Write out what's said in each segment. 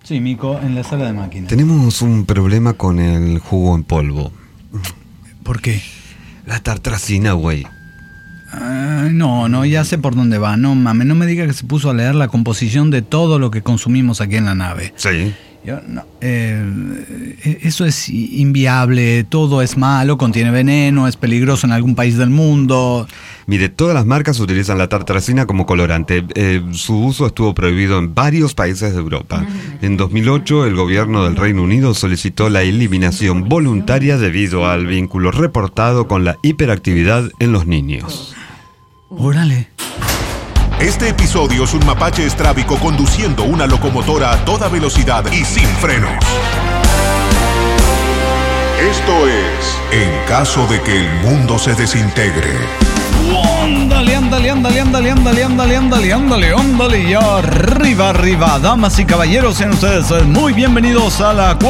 Sí, Mico, en la sala de máquinas. Tenemos un problema con el jugo en polvo. ¿Por qué? La tartracina, güey. No, ya sé por dónde va. No mames, no me diga que se puso a leer la composición de todo lo que consumimos aquí en la nave. Sí. Eso es inviable, todo es malo, contiene veneno, es peligroso en algún país del mundo. Mire, todas las marcas utilizan la tartracina como colorante. Su uso estuvo prohibido en varios países de Europa. En 2008, el gobierno del Reino Unido solicitó la eliminación voluntaria debido al vínculo reportado con la hiperactividad en los niños. ¡Órale! Este episodio es un mapache estrábico conduciendo una locomotora a toda velocidad y sin frenos. Esto es En caso de que el mundo se desintegre. Ándale, y arriba, damas y caballeros, sean ustedes muy bienvenidos a la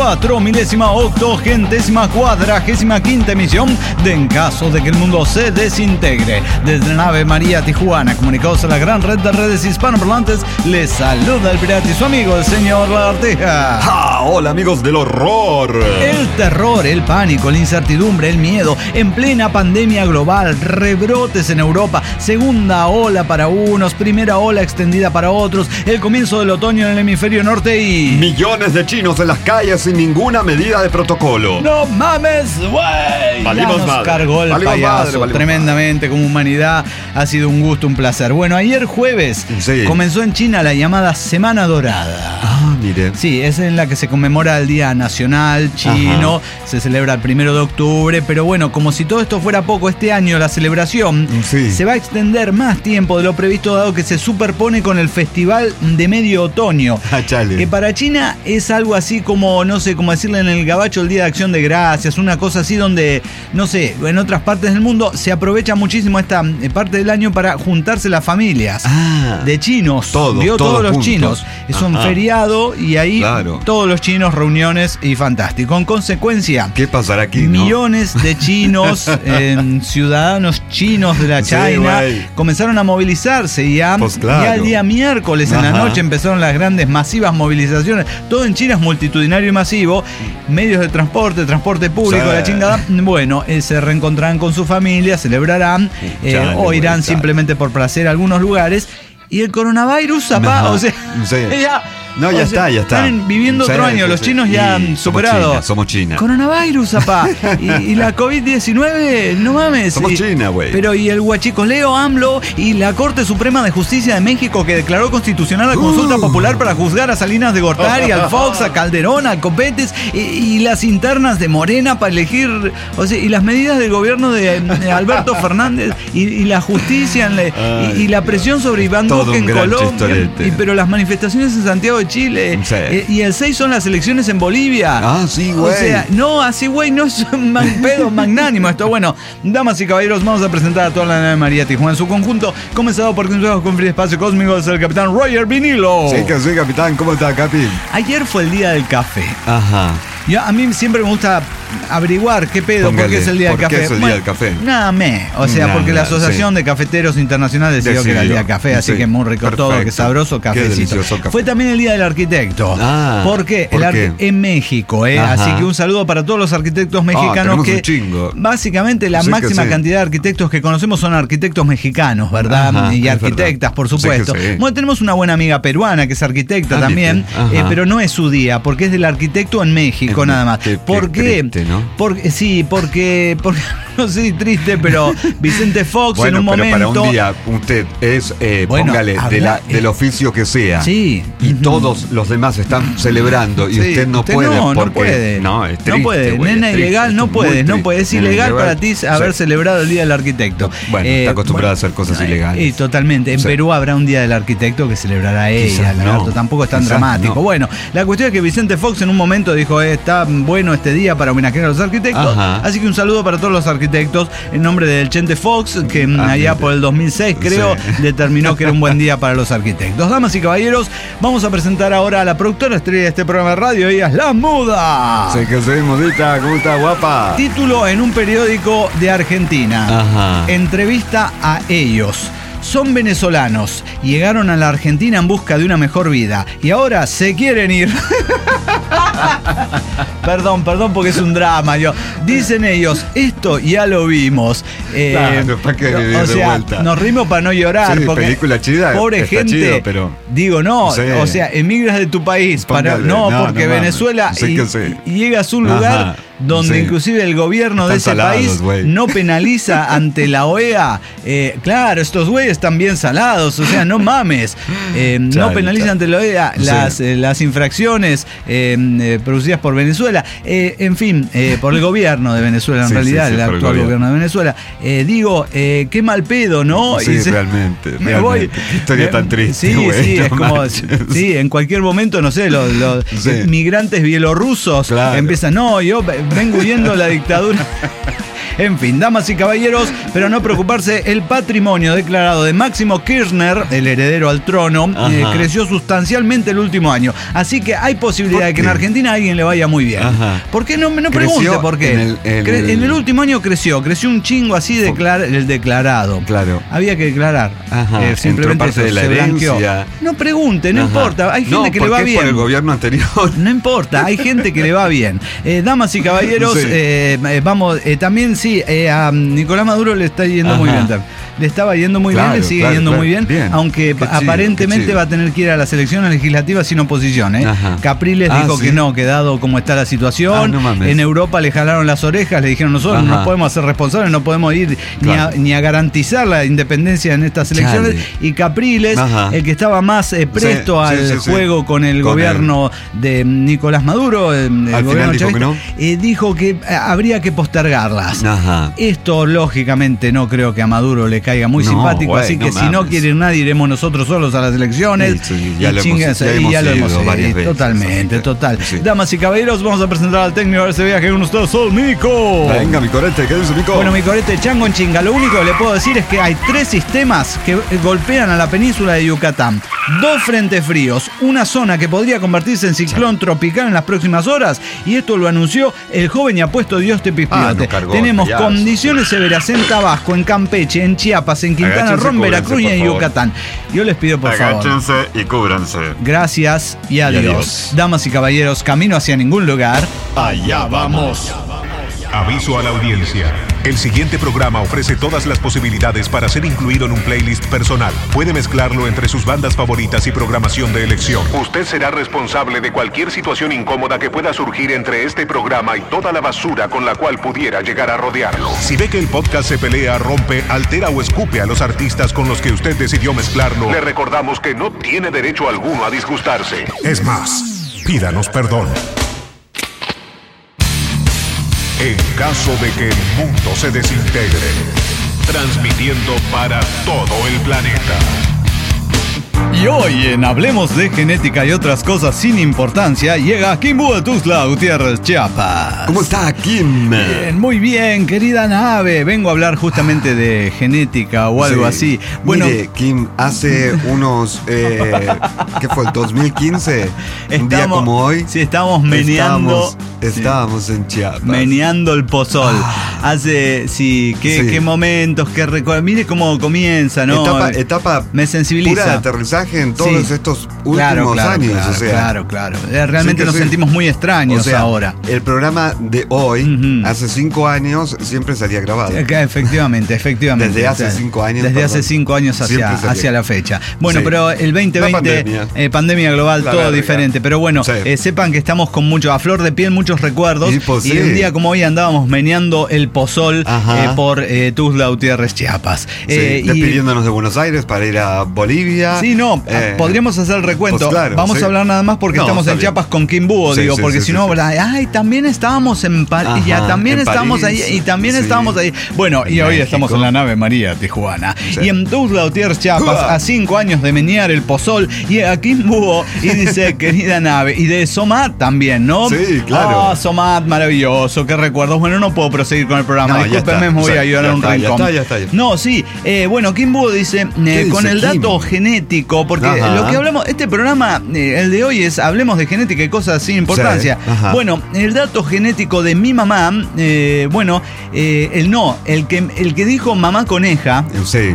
4.880.455ª emisión de En caso de que el mundo se desintegre. Desde la nave María Tijuana, comunicados a la gran red de redes hispanoparlantes, les saluda el pirata y su amigo, el señor Lagartija. ¡Ah! Hola, amigos del horror. El terror, el pánico, la incertidumbre, el miedo, en plena pandemia global, rebrotes en Europa, segunda ola para unos, primera ola extendida para otros, el comienzo del otoño en el hemisferio norte y... millones de chinos en las calles sin ninguna medida de protocolo. ¡No mames, güey! Valimos nos madre. cargó el Valimos payaso madre. Tremendamente como humanidad. Ha sido un gusto, un placer. Bueno, ayer jueves comenzó en China la llamada Semana Dorada. Ah, mire. Sí, es en la que se conmemora el Día Nacional Chino. Ajá. Se celebra el 1 de octubre. Pero bueno, como si todo esto fuera poco, este año la celebración se va a extender más tiempo de lo previsto, dado que se superpone con el Festival de Medio Otoño. Que para China es algo así como, no sé, como decirle en el gabacho el Día de Acción de Gracias, una cosa así donde, no sé, en otras partes del mundo se aprovecha muchísimo esta parte del año para juntarse las familias de chinos. Todos los juntos. chinos. Es un feriado y ahí todos los chinos, reuniones y fantástico. En consecuencia, ¿qué pasará aquí? Millones de chinos, ciudadanos chinos de la China, comenzaron a movilizarse y ya el día miércoles en la noche empezaron las grandes masivas movilizaciones. Todo en China es multitudinario y masivo. Medios de transporte público, la chingada. Bueno, se reencontrarán con su familia, celebrarán o irán simplemente por placer a algunos lugares. Y el coronavirus, zapá, o sea, ya está. Están viviendo otro año, los chinos ya han superado. Somos China. Coronavirus, zapá. y la COVID-19, no mames. Somos China, güey. Pero y el huachicoleo AMLO y la Corte Suprema de Justicia de México que declaró constitucional la consulta popular para juzgar a Salinas de Gortari, al Fox, a Calderón, a Copetes y las internas de Morena para elegir, o sea, y las medidas del gobierno de Alberto Fernández y la justicia y la presión sobre Iván Duque en Colombia. Pero las manifestaciones en Santiago de Chile. Y el 6 son las elecciones en Bolivia. Ah, sí, güey. O sea, no, así, güey, no es un pedo magnánimo esto. Bueno, damas y caballeros, vamos a presentar a toda la nave María Tijuana en su conjunto, comenzado por Conceptos con Free Espacio Cósmico, es el capitán Roger Vinilo. Sí, que soy capitán. ¿Cómo está, Capi? Ayer fue el día del café. Ajá. A mí siempre me gusta averiguar qué pedo, por qué es el día del café. ¿Por qué es el día del café? Porque la Asociación de Cafeteros Internacionales decidió que era el día del café, así que muy rico todo, que sabroso, cafecito. Café. Fue también el día del arquitecto. ¿Por qué? En México, así que un saludo para todos los arquitectos mexicanos que básicamente la máxima cantidad de arquitectos que conocemos son arquitectos mexicanos, ¿verdad? Y arquitectas, por supuesto. Bueno, tenemos una buena amiga peruana que es arquitecta también, pero no es su día, porque es del arquitecto en México nada más. ¿Por qué? Triste, ¿no? Porque no sé si triste, pero Vicente Fox en un momento. Para un día usted es, póngale, del oficio que sea. Sí. Y todos los demás están celebrando y usted no puede. No puede. No, es triste. No puede. Nena ilegal, no puede. Es ilegal para ti haber celebrado el Día del Arquitecto. Bueno, está acostumbrada a hacer cosas ilegales. Y totalmente. En Perú habrá un Día del Arquitecto que celebrará ella. Tampoco es tan dramático. No. Bueno, la cuestión es que Vicente Fox en un momento dijo, está bueno este día para homenajear a los arquitectos. Así que un saludo para todos los arquitectos en nombre del Chente Fox, que allá por el 2006 creo determinó que era un buen día para los arquitectos. Damas y caballeros, vamos a presentar ahora a la productora estrella de este programa de radio. Ella es La Muda. Sí, que soy Mudita. ¿Cómo está, guapa? Título en un periódico de Argentina. Entrevista a ellos. son venezolanos. Llegaron a la Argentina en busca de una mejor vida y ahora se quieren ir. Perdón, porque es un drama. Dicen ellos, esto ya lo vimos. O sea, nos rimos para no llorar. Sí, porque película chida. pobre gente, chido, pero digo, no, sí. O sea, emigras de tu país. Porque Venezuela y llegas a un lugar donde inclusive el gobierno están de ese salados, país no penaliza ante la OEA. Claro, estos güeyes están bien salados, o sea, no mames. No penaliza ante la OEA las infracciones producidas por Venezuela. En fin, por el gobierno de Venezuela, en realidad, el actual gobierno de Venezuela. Digo, qué mal pedo, ¿no? Sí, realmente. Qué historia tan triste. Sí, es como, en cualquier momento, no sé, los migrantes bielorrusos empiezan, yo vengo huyendo la dictadura. En fin, damas y caballeros, pero no preocuparse, el patrimonio declarado de Máximo Kirchner, el heredero al trono, creció sustancialmente el último año. Así que hay posibilidad de que en Argentina a alguien le vaya muy bien. ¿Por qué? No pregunte por qué. En el último año creció un chingo así el declarado. Claro. Había que declarar. Simplemente parte de la se blanqueó. No pregunte, no importa. Hay gente que le va bien. Por el gobierno anterior. No importa, hay gente que le va bien. Damas y caballeros, vamos, también a Nicolás Maduro le está yendo muy bien. Le estaba yendo muy bien, le sigue yendo muy bien, aunque aparentemente va a tener que ir a las elecciones legislativas sin oposición. Capriles dijo que no, que dado como está la situación, en Europa le jalaron las orejas, le dijeron nosotros no podemos ser responsables, no podemos ir ni a garantizar la independencia en estas elecciones. Y Capriles, el que estaba más presto al juego con el gobierno de Nicolás Maduro, el gobierno chavista, dijo que habría que postergarlas. Esto lógicamente no creo que a Maduro le caiga muy simpático, así que si no quiere ir nadie, iremos nosotros solos a las elecciones. Ya lo hemos ido varias veces. Totalmente, total. Damas y caballeros, vamos a presentar al técnico de ese viaje con ustedes, Sol Mico. Venga, mi corete, ¿qué dice Mico? Bueno, mi corete, chango en chinga. Lo único que le puedo decir es que hay 3 sistemas que golpean a la península de Yucatán. 2 frentes fríos, una zona que podría convertirse en ciclón tropical en las próximas horas, y esto lo anunció el joven y apuesto Dioste Pispiote. Tenemos condiciones severas en Tabasco, en Campeche, en Chiapas, en Quintana Roo, Veracruz y en Yucatán. Yo les pido por favor. Agáchense y cúbranse. Gracias y adiós. Damas y caballeros, camino hacia ningún lugar. Allá vamos. Aviso a la audiencia. El siguiente programa ofrece todas las posibilidades para ser incluido en un playlist personal. Puede mezclarlo entre sus bandas favoritas y programación de elección. Usted será responsable de cualquier situación incómoda que pueda surgir entre este programa y toda la basura con la cual pudiera llegar a rodearlo. Si ve que el podcast se pelea, rompe, altera o escupe a los artistas con los que usted decidió mezclarlo, le recordamos que no tiene derecho alguno a disgustarse. Es más, pídanos perdón. En caso de que el mundo se desintegre, transmitiendo para todo el planeta. Y hoy en Hablemos de Genética y otras cosas sin importancia, llega Kimbu de Tuxtla Gutiérrez, Chiapas. ¿Cómo está, Kim? Bien, muy bien, querida nave. Vengo a hablar justamente de genética o algo así. Bueno, mire, Kim, hace unos... ¿qué fue? ¿El 2015? Un día como hoy. Sí, estábamos meneando... Estábamos en Chiapas. Meneando el pozol. Hace, qué momentos, qué recuerdos. Mire cómo comienza, ¿no? Etapa me sensibiliza. Pura de aterrizaje en todos estos últimos años. Claro. Realmente nos sentimos muy extraños ahora. El programa de hoy, hace 5 años, siempre salía grabado. Efectivamente. Desde hace 5 años. Desde hace 5 años hacia la fecha. Bueno, pero el 2020, pandemia global, todo diferente. Pero bueno, sepan que estamos con a flor de piel, muchos recuerdos. Y un día como hoy andábamos meneando el pozol por Tuxtla Gutiérrez, Chiapas. Despidiéndonos de Buenos Aires para ir a Bolivia. Sí, no, podríamos hacer el recuento. Vamos a hablar nada más porque estamos en Chiapas con Kimbu, porque si no, también estábamos en París, también estábamos ahí, y también estábamos ahí. Bueno, y hoy estamos en la nave María, Tijuana. Y en Tuxtla Gutiérrez, Chiapas, a 5 años de menear el pozol, y a Kimbu, y dice, querida nave, y de Somat también, ¿no? Sí, claro. Somat, maravilloso, qué recuerdos. Bueno, no puedo proseguir con el programa, discúlpenme, me voy a ayudar a un rincón. Ya está. No, sí, bueno, Kimbu dice, con el dato genético, porque lo que hablamos, este programa, el de hoy es Hablemos de Genética y cosas sin importancia. Bueno, el dato genético de mi mamá, el que dijo mamá coneja. Sí.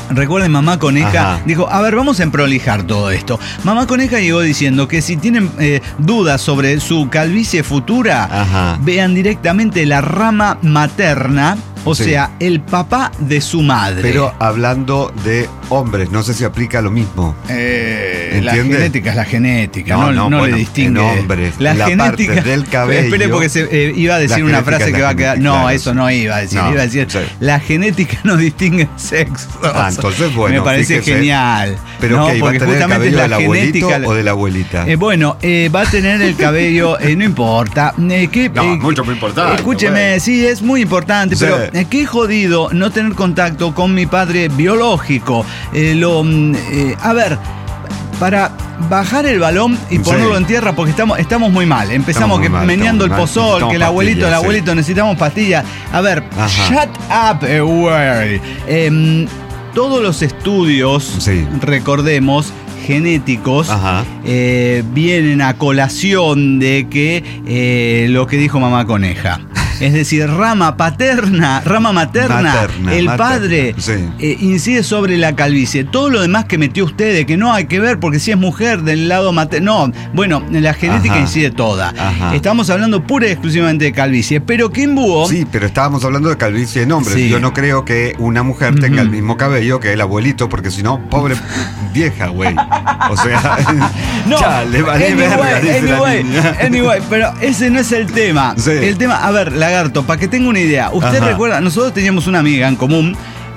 Recuerden, Mamá Coneja dijo, a ver, vamos a emprolijar todo esto. Mamá Coneja llegó diciendo que si tienen dudas sobre su calvicie futura, vean directamente la rama materna, o sea, el papá de su madre. Pero hablando de hombres, no sé si aplica lo mismo. La genética es la genética, no bueno, le distingue. En hombres, la genética parte del cabello. Espere, porque iba a decir una frase que va a quedar. No, claro, eso no iba a decir. Iba a decir, la genética no distingue sexo. Entonces, bueno. Me parece genial. Pero no, ¿va a tener el cabello del abuelito o de la abuelita? Bueno, va a tener el cabello, no importa. Mucho muy importante. Escúcheme, sí, es muy importante, pero qué jodido no tener contacto con mi padre biológico. A ver, para bajar el balón y ponerlo en tierra, porque estamos muy mal. Empezamos meneando el pozol, que el abuelito, necesitamos pastillas. A ver, shut up, güey. Todos los estudios, recordemos, genéticos, vienen a colación de que lo que dijo Mamá Coneja. Es decir, rama materna, el padre incide sobre la calvicie. Todo lo demás que metió usted, de que no hay que ver, porque si es mujer del lado materno. No, bueno, la genética incide toda. Estamos hablando pura y exclusivamente de calvicie. Pero Kim Búho. Sí, pero estábamos hablando de calvicie en hombres. Yo no creo que una mujer tenga el mismo cabello que el abuelito, porque si no, pobre vieja, güey. O sea, no, le vale anyway, pero ese no es el tema. El tema, a ver, Lagarto, para que tenga una idea, usted recuerda, nosotros teníamos una amiga en común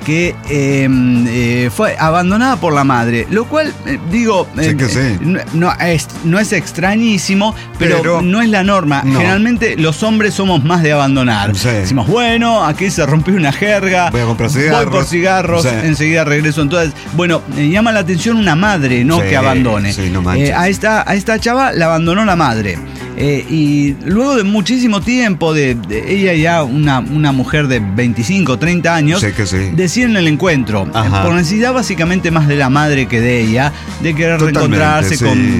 que fue abandonada por la madre, lo cual, no es extrañísimo, pero no es la norma. Generalmente los hombres somos más de abandonar. Decimos, bueno, aquí se rompió una jerga, voy a comprar cigarros, voy por cigarros, enseguida regreso. Entonces, bueno, llama la atención una madre, ¿no? Que abandone. No a esta chava la abandonó la madre. Y luego de muchísimo tiempo, de ella ya una mujer de 25, 30 años, deciden el encuentro, por necesidad básicamente más de la madre que de ella, de querer reencontrarse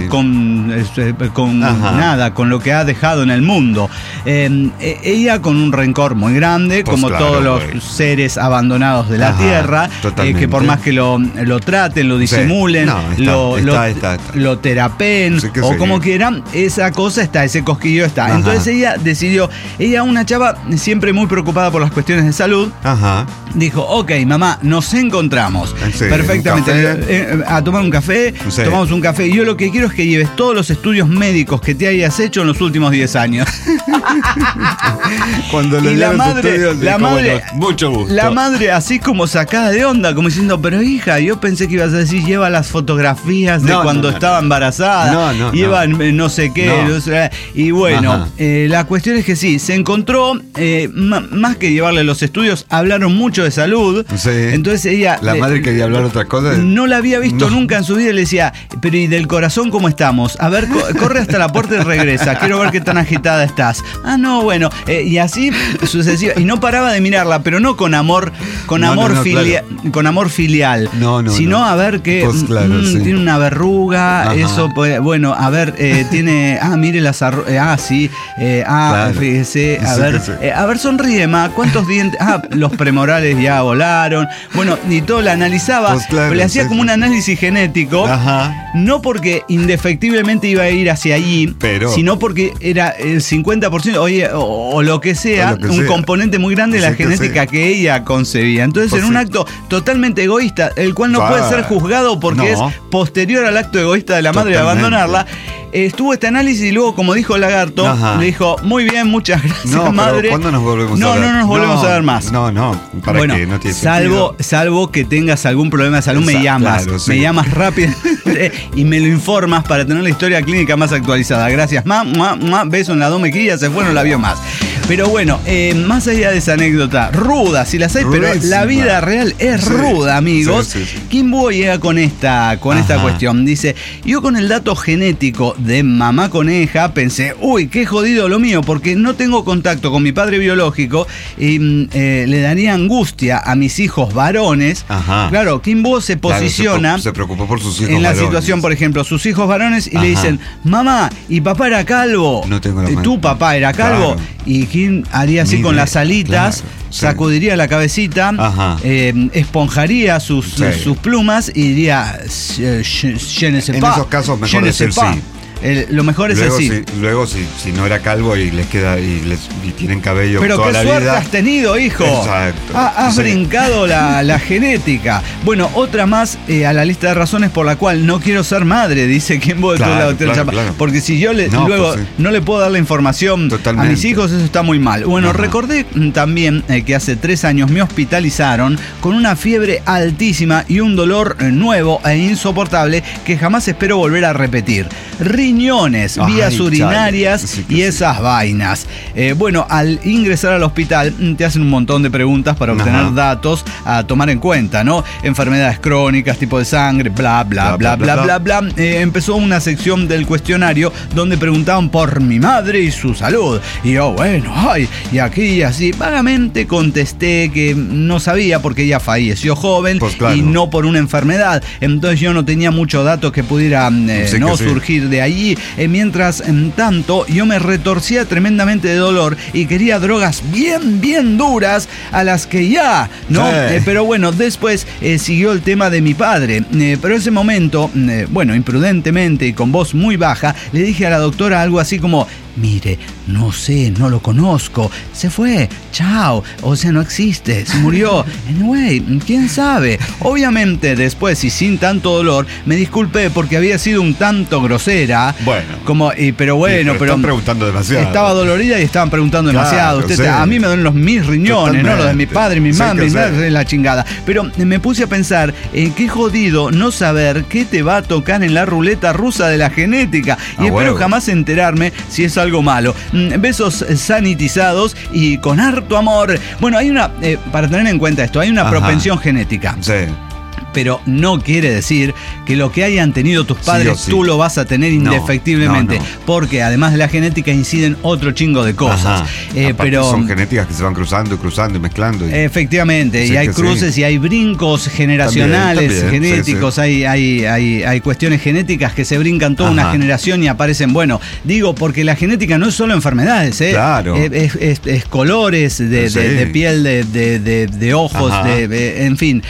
con lo que ha dejado en el mundo. Ella con un rencor muy grande, como todos los seres abandonados de la tierra, que por más que lo traten, lo disimulen, lo terapeen, o como quieran, esa cosa está, ese cosquillo está. Entonces ella decidió, una chava siempre muy preocupada por las cuestiones de salud, dijo, ok, mamá, nos encontramos perfectamente a tomar un café, tomamos un café, y yo lo que quiero es que lleves todos los estudios médicos que te hayas hecho en los últimos 10 años. Cuando le la madre, mucho gusto. La madre así como sacada de onda, como diciendo, pero hija, yo pensé que ibas a decir, lleva las fotografías de cuando estaba embarazada, lleva no sé qué, y bueno, la cuestión es que sí, se encontró, más que llevarle los estudios, hablaron mucho de salud. Entonces ella, la madre quería hablar otra cosa. No la había visto nunca en su vida, y le decía, pero ¿y del corazón cómo estamos? A ver, corre hasta la puerta y regresa, quiero ver qué tan agitada estás. No, bueno, y así sucesivo, y no paraba de mirarla, pero no con amor, con amor filial, sino a ver que tiene una verruga, eso, bueno, a ver, tiene, mire las fíjese, a ver, sonríe, ma, ¿cuántos dientes? Los premorales ya volaron. Bueno, y todo la analizaba, pero le hacía como un análisis genético, no porque indefectiblemente iba a ir hacia allí, sino porque era el 50%, o lo que sea, un componente muy grande de la genética que ella concebía. Entonces, en un acto totalmente egoísta, el cual no puede ser juzgado porque es posterior al acto egoísta de la madre de abandonarla, estuvo este análisis, y luego, como dijo Lagarto, le dijo, muy bien, muchas gracias, madre. ¿Cuándo nos volvemos a ver? No nos volvemos a ver más. ¿Para qué? No tiene salvo que tengas algún problema de salud, me llamas. Me llamas rápido y me lo informas para tener la historia clínica más actualizada. Gracias, beso en la 2 mejillas, se fue, no la vio más. Pero bueno, más allá de esa anécdota, ruda, si las hay, pero la vida real es ruda, amigos. Kim Búho llega con esta cuestión. Dice, yo con el dato genético de Mamá Coneja pensé, uy, qué jodido lo mío, porque no tengo contacto con mi padre biológico y le daría angustia a mis hijos varones. Claro, Kim Búho se posiciona, se preocupó por sus hijos en la varones. Situación, por ejemplo, sus hijos varones, y le dicen, mamá, y papá era calvo. No tengo la tu papá era calvo. Y King haría así con las alitas, sacudiría la cabecita, esponjaría sus plumas y diría je ne sais pas. En esos casos mejor decir sí. Lo mejor es luego, así. Luego, si no era calvo y les queda y tienen cabello pero toda la vida. Pero qué suerte has tenido, hijo. Exacto. Has brincado la genética. Bueno, otra más a la lista de razones por la cual no quiero ser madre, dice Kimbo de claro, claro. Porque si yo no le puedo dar la información a mis hijos, eso está muy mal. Bueno, recordé también que hace 3 años me hospitalizaron con una fiebre altísima y un dolor nuevo e insoportable que jamás espero volver a repetir. Riñones, vías urinarias y esas vainas. Bueno, al ingresar al hospital te hacen un montón de preguntas para obtener datos a tomar en cuenta, ¿no? Enfermedades crónicas, tipo de sangre, bla, bla, bla, bla, bla, bla. Empezó una sección del cuestionario donde preguntaban por mi madre y su salud. Y yo, y aquí y así, vagamente contesté que no sabía porque ella falleció joven y no por una enfermedad. Entonces yo no tenía muchos datos que pudiera surgir de ahí. Mientras tanto yo me retorcía tremendamente de dolor y quería drogas bien duras a las que ya, ¿no? Pero bueno, después siguió el tema de mi padre, pero en ese momento, imprudentemente y con voz muy baja, le dije a la doctora algo así como: mire, no sé, no lo conozco, se fue, chao, o sea, no existe, se murió, anyway, quién sabe. Obviamente después y sin tanto dolor me disculpé porque había sido un tanto grosera. Pero están preguntando demasiado. Estaba dolorida y estaban preguntando demasiado. A mí me duelen mis riñones, ¿no? Los de mi padre, mi madre, la chingada. Pero me puse a pensar en qué jodido no saber qué te va a tocar en la ruleta rusa de la genética. Y espero jamás enterarme si es algo malo. Besos sanitizados y con harto amor. Bueno, hay una, para tener en cuenta esto, hay una propensión genética. Sí. Pero no quiere decir que lo que hayan tenido tus padres tú lo vas a tener indefectiblemente. No. Porque además de la genética inciden otro chingo de cosas. Pero son genéticas que se van cruzando y mezclando. Efectivamente, y hay cruces y hay brincos generacionales también, genéticos, hay cuestiones genéticas que se brincan toda una generación y aparecen, porque la genética no es solo enfermedades, Claro. Es colores de piel, de ojos, en fin,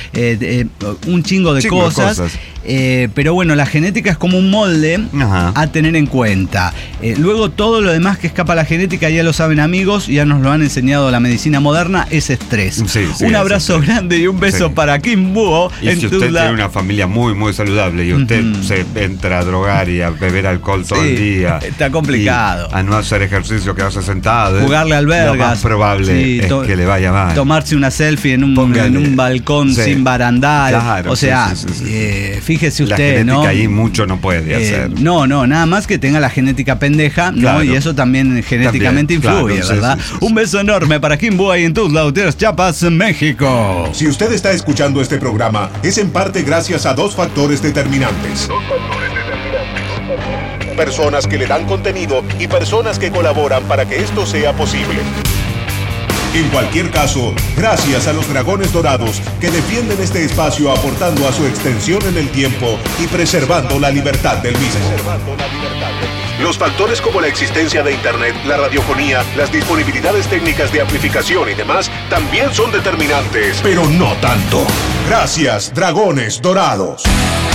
un chingo de cosas. Pero bueno, la genética es como un molde a tener en cuenta. Luego todo lo demás que escapa a la genética ya lo saben amigos, ya nos lo han enseñado la medicina moderna, es estrés. Un abrazo grande y un beso para Kim Búho. Y si usted tiene una familia muy muy saludable y usted se entra a drogar y a beber alcohol todo el día, está complicado. A no hacer ejercicio, quedarse sentado, jugarle albergas, lo más probable es que le vaya mal. Tomarse una selfie en un balcón sin barandal. O sea, fíjese usted, la genética ahí mucho no puede hacer. No, nada más que tenga la genética pendeja, ¿no? Y eso también genéticamente influye, ¿verdad? Un beso enorme para Kim Búho y en tus lauteras Chiapas, México. Si usted está escuchando este programa, es en parte gracias a 2 factores determinantes. Personas que le dan contenido y personas que colaboran para que esto sea posible. En cualquier caso, gracias a los Dragones Dorados que defienden este espacio aportando a su extensión en el tiempo y preservando la libertad del mismo. Los factores como la existencia de Internet, la radiofonía, las disponibilidades técnicas de amplificación y demás también son determinantes, pero no tanto. Gracias, Dragones Dorados.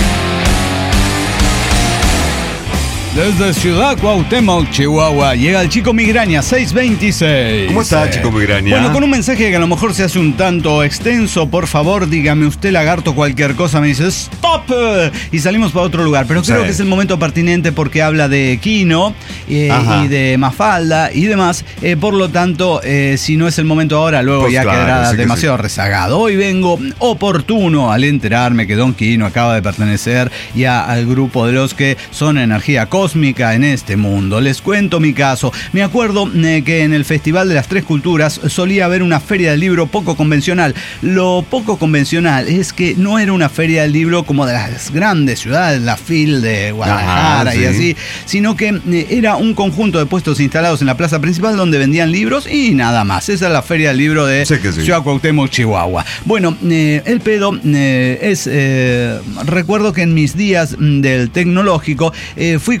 Desde Ciudad Cuauhtémoc, Chihuahua, llega el Chico Migraña 626. ¿Cómo está, Chico Migraña? Bueno, con un mensaje que a lo mejor se hace un tanto extenso. Por favor, dígame usted, lagarto, cualquier cosa. Me dice, ¡stop! Y salimos para otro lugar. Pero creo que es el momento pertinente porque habla de Kino y de Mafalda y demás. Por lo tanto, si no es el momento ahora, luego pues ya quedará demasiado rezagado. Hoy vengo oportuno al enterarme que Don Kino acaba de pertenecer ya al grupo de los que son energía cósmica en este mundo. Les cuento mi caso. Me acuerdo que en el Festival de las Tres Culturas solía haber una feria del libro poco convencional. Lo poco convencional es que no era una feria del libro como de las grandes ciudades, la FIL de Guadalajara y así, sino que era un conjunto de puestos instalados en la plaza principal donde vendían libros y nada más. Esa es la feria del libro de Ciudad Cuauhtémoc, Chihuahua. Bueno, el pedo es... recuerdo que en mis días del tecnológico fui con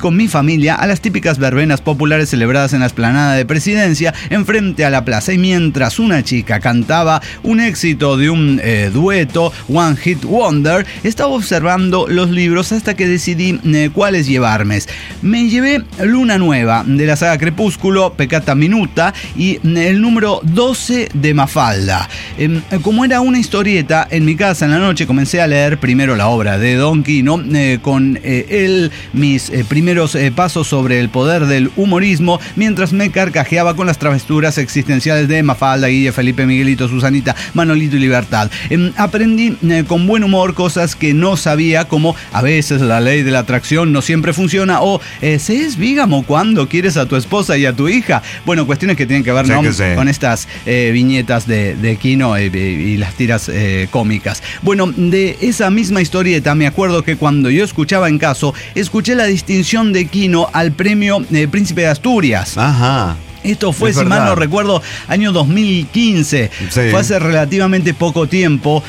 con mi familia a las típicas verbenas populares celebradas en la explanada de Presidencia, enfrente a la plaza, y mientras una chica cantaba un éxito de un dueto, One Hit Wonder, estaba observando los libros hasta que decidí cuáles llevarme. Me llevé Luna Nueva de la saga Crepúsculo, Peccata Minuta, y el número 12 de Mafalda. Como era una historieta, en mi casa en la noche comencé a leer primero la obra de Don Quino, con él mis primeros pasos sobre el poder del humorismo, mientras me carcajeaba con las travesuras existenciales de Mafalda, Guille, Felipe, Miguelito, Susanita, Manolito y Libertad. Aprendí con buen humor cosas que no sabía, como a veces la ley de la atracción no siempre funciona, o ¿se es bígamo cuando quieres a tu esposa y a tu hija? Bueno, cuestiones que tienen que ver, ¿no?, con estas viñetas de Quino y las tiras cómicas. Bueno, de esa misma historieta me acuerdo que cuando yo escuchaba en caso, escuché la distinción de Quino al premio Príncipe de Asturias. Ajá. Esto fue, si mal no recuerdo, año 2015. Sí. Fue hace relativamente poco tiempo.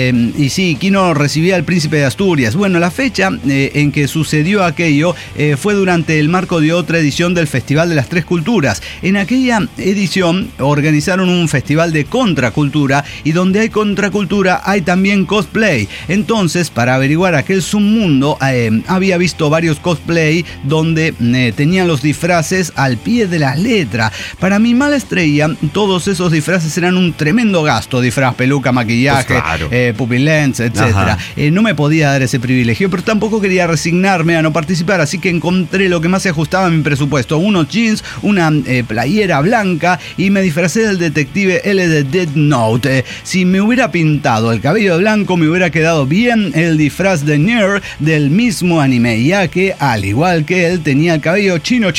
Y sí, Quino recibía al Príncipe de Asturias. Bueno, la fecha en que sucedió aquello fue durante el marco de otra edición del Festival de las Tres Culturas. En aquella edición organizaron un festival de contracultura, y donde hay contracultura hay también cosplay. Entonces, para averiguar aquel submundo, había visto varios cosplay donde tenían los disfraces al pie de las letras. Para mi mala estrella, todos esos disfraces eran un tremendo gasto: disfraz, peluca, maquillaje, pues claro, pupilents, etc. No me podía dar ese privilegio, pero tampoco quería resignarme a no participar, así que encontré lo que más se ajustaba a mi presupuesto: unos jeans, una playera blanca, y me disfracé del detective L de Death Note. Si me hubiera pintado el cabello de blanco, me hubiera quedado bien el disfraz de Nier del mismo anime, ya que, al igual que él, tenía el cabello chino.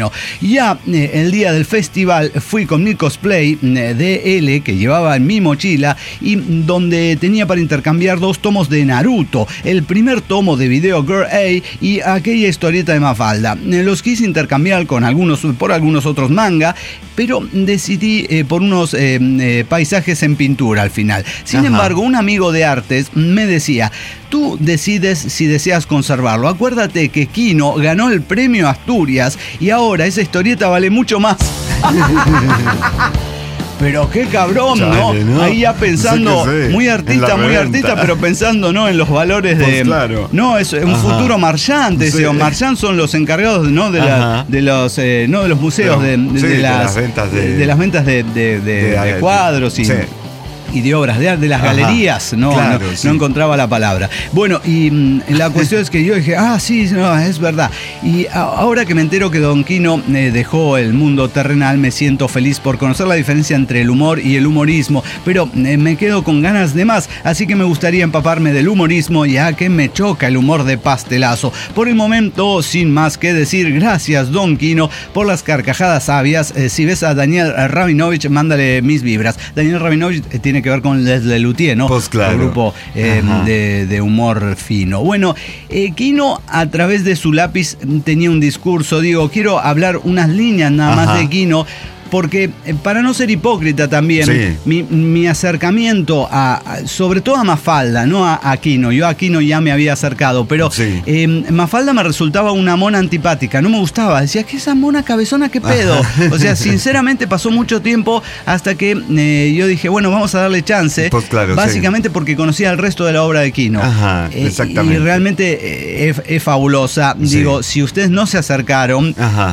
Ya el día del festival fui con mi cosplay de L que llevaba en mi mochila, y donde tenía para intercambiar 2 tomos de Naruto, el primer tomo de Video Girl A y aquella historieta de Mafalda. Los quise intercambiar por algunos otros manga, pero decidí por unos paisajes en pintura al final. Sin embargo, un amigo de artes me decía: tú decides si deseas conservarlo. Acuérdate que Quino ganó el premio Asturias y ahora esa historieta vale mucho más. Pero qué cabrón, chale, ¿no? Ahí ya pensando, muy artista, pero pensando, ¿no?, en los valores de... Pues claro. No, es un futuro Marchand. Marchand son los encargados, ¿no?, de los museos, de las ventas de cuadros y de obras de arte, de las galerías, no encontraba la palabra. Bueno, y la cuestión es que yo dije, es verdad. Y ahora que me entero que Don Quino dejó el mundo terrenal, me siento feliz por conocer la diferencia entre el humor y el humorismo, pero me quedo con ganas de más, así que me gustaría empaparme del humorismo, ya que me choca el humor de pastelazo. Por el momento, sin más que decir, gracias Don Quino por las carcajadas sabias. Si ves a Daniel Rabinovich, mándale mis vibras. Daniel Rabinovich tiene que ver con Les Lelutier, ¿no? Pues claro. El grupo de humor fino. Bueno, Quino, a través de su lápiz, tenía un discurso. Quiero hablar unas líneas nada más de Quino, porque para no ser hipócrita también, mi acercamiento sobre todo a Mafalda, no a Quino. Yo a Quino ya me había acercado, pero Mafalda me resultaba una mona antipática, no me gustaba. Decía, ¿qué esa mona cabezona, qué pedo? O sea, sinceramente pasó mucho tiempo hasta que yo dije, bueno, vamos a darle chance. Pues claro, básicamente porque conocía el resto de la obra de Quino. Exactamente. Y realmente es fabulosa. Digo, si ustedes no se acercaron,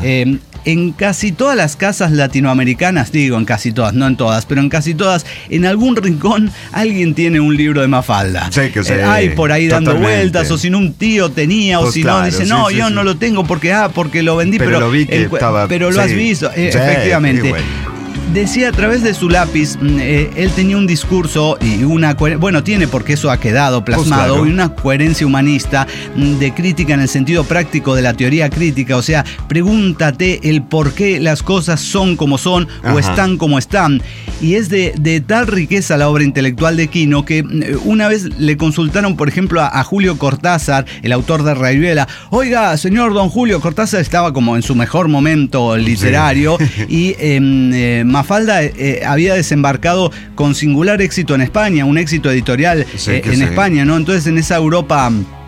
en casi todas las casas latinoamericanas, en casi todas, no en todas, pero en casi todas, en algún rincón alguien tiene un libro de Mafalda. Hay por ahí dando vueltas, o si no un tío tenía, o si no, dice, yo no lo tengo porque lo vendí, pero lo vi que estaba... Pero lo has visto, efectivamente. Decía a través de su lápiz, él tenía un discurso y tiene, porque eso ha quedado plasmado, y una coherencia humanista de crítica en el sentido práctico de la teoría crítica. O sea, pregúntate el por qué las cosas son como son o están como están. Y es de tal riqueza la obra intelectual de Quino que una vez le consultaron, por ejemplo, a Julio Cortázar, el autor de Rayuela. Oiga, señor don Julio, Cortázar estaba como en su mejor momento literario y Mafalda había desembarcado con singular éxito en España, un éxito editorial en España, ¿no? Entonces, en esa Europa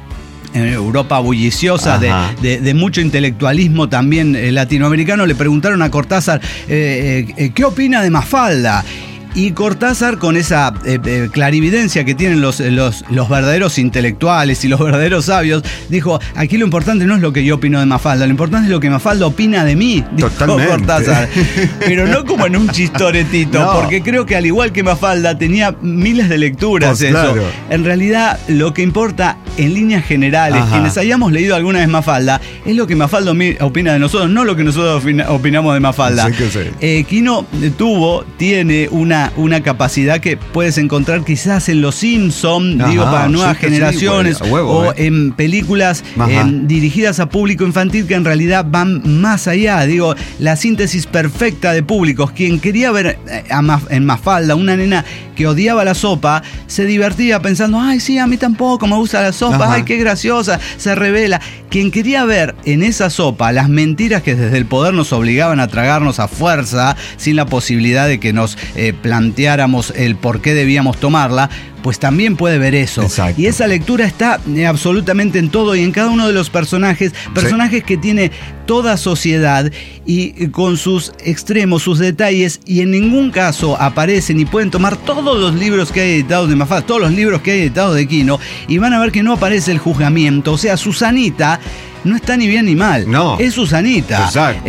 Europa bulliciosa, de mucho intelectualismo también latinoamericano, le preguntaron a Cortázar ¿qué opina de Mafalda? Y Cortázar, con esa clarividencia que tienen los verdaderos intelectuales y los verdaderos sabios, dijo, aquí lo importante no es lo que yo opino de Mafalda, lo importante es lo que Mafalda opina de mí, dijo Cortázar. Pero no como en un chistoretito, no. Porque creo que al igual que Mafalda tenía miles de lecturas eso. Claro. En realidad, lo que importa en líneas generales, quienes hayamos leído alguna vez Mafalda, es lo que Mafalda opina de nosotros, no lo que nosotros opinamos de Mafalda. Quino tiene una capacidad que puedes encontrar quizás en Los Simpson, para nuevas generaciones, o en películas dirigidas a público infantil que en realidad van más allá. Digo, la síntesis perfecta de públicos. Quien quería ver en Mafalda una nena que odiaba la sopa, se divertía pensando, ay, sí, a mí tampoco me gusta la sopa, ay, qué graciosa, se revela. Quien quería ver en esa sopa las mentiras que desde el poder nos obligaban a tragarnos a fuerza, sin la posibilidad de que nos planteáramos el por qué debíamos tomarla, pues también puede ver eso. Exacto. Y esa lectura está absolutamente en todo y en cada uno de los personajes que tiene toda sociedad y con sus extremos, sus detalles, y en ningún caso aparecen y pueden tomar todos los libros que hay editados de Mafalda, todos los libros que hay editados de Quino, y van a ver que no aparece el juzgamiento. O sea, Susanita no está ni bien ni mal. No. Es Susanita. Exacto.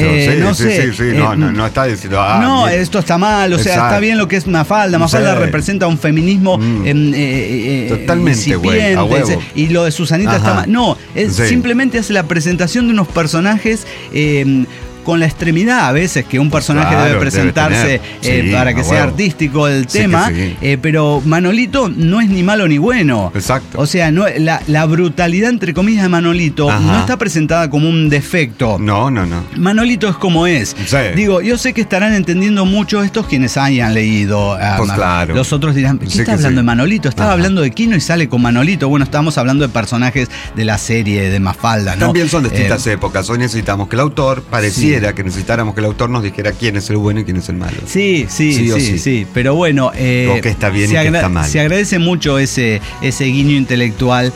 No está diciendo. No, esto está mal. O sea, está bien lo que es Mafalda. Mafalda representa un feminismo totalmente, güey. A huevo. Y lo de Susanita está mal. No, simplemente hace la presentación de unos personajes con la extremidad a veces que un personaje debe presentarse para que sea artístico el tema, pero Manolito no es ni malo ni bueno. Exacto. O sea, la brutalidad entre comillas de Manolito no está presentada como un defecto. No. Manolito es como es. Sí. Digo, yo sé que estarán entendiendo mucho estos quienes hayan leído. Pues claro. Los otros dirán, ¿qué está hablando de Manolito? Estaba hablando de Quino y sale con Manolito. Bueno, estamos hablando de personajes de la serie de Mafalda, ¿no? También son distintas épocas. Hoy necesitamos que el autor que necesitáramos que el autor nos dijera quién es el bueno y quién es el malo. Sí. Pero bueno, o que está bien y que está mal. Se agradece mucho ese guiño intelectual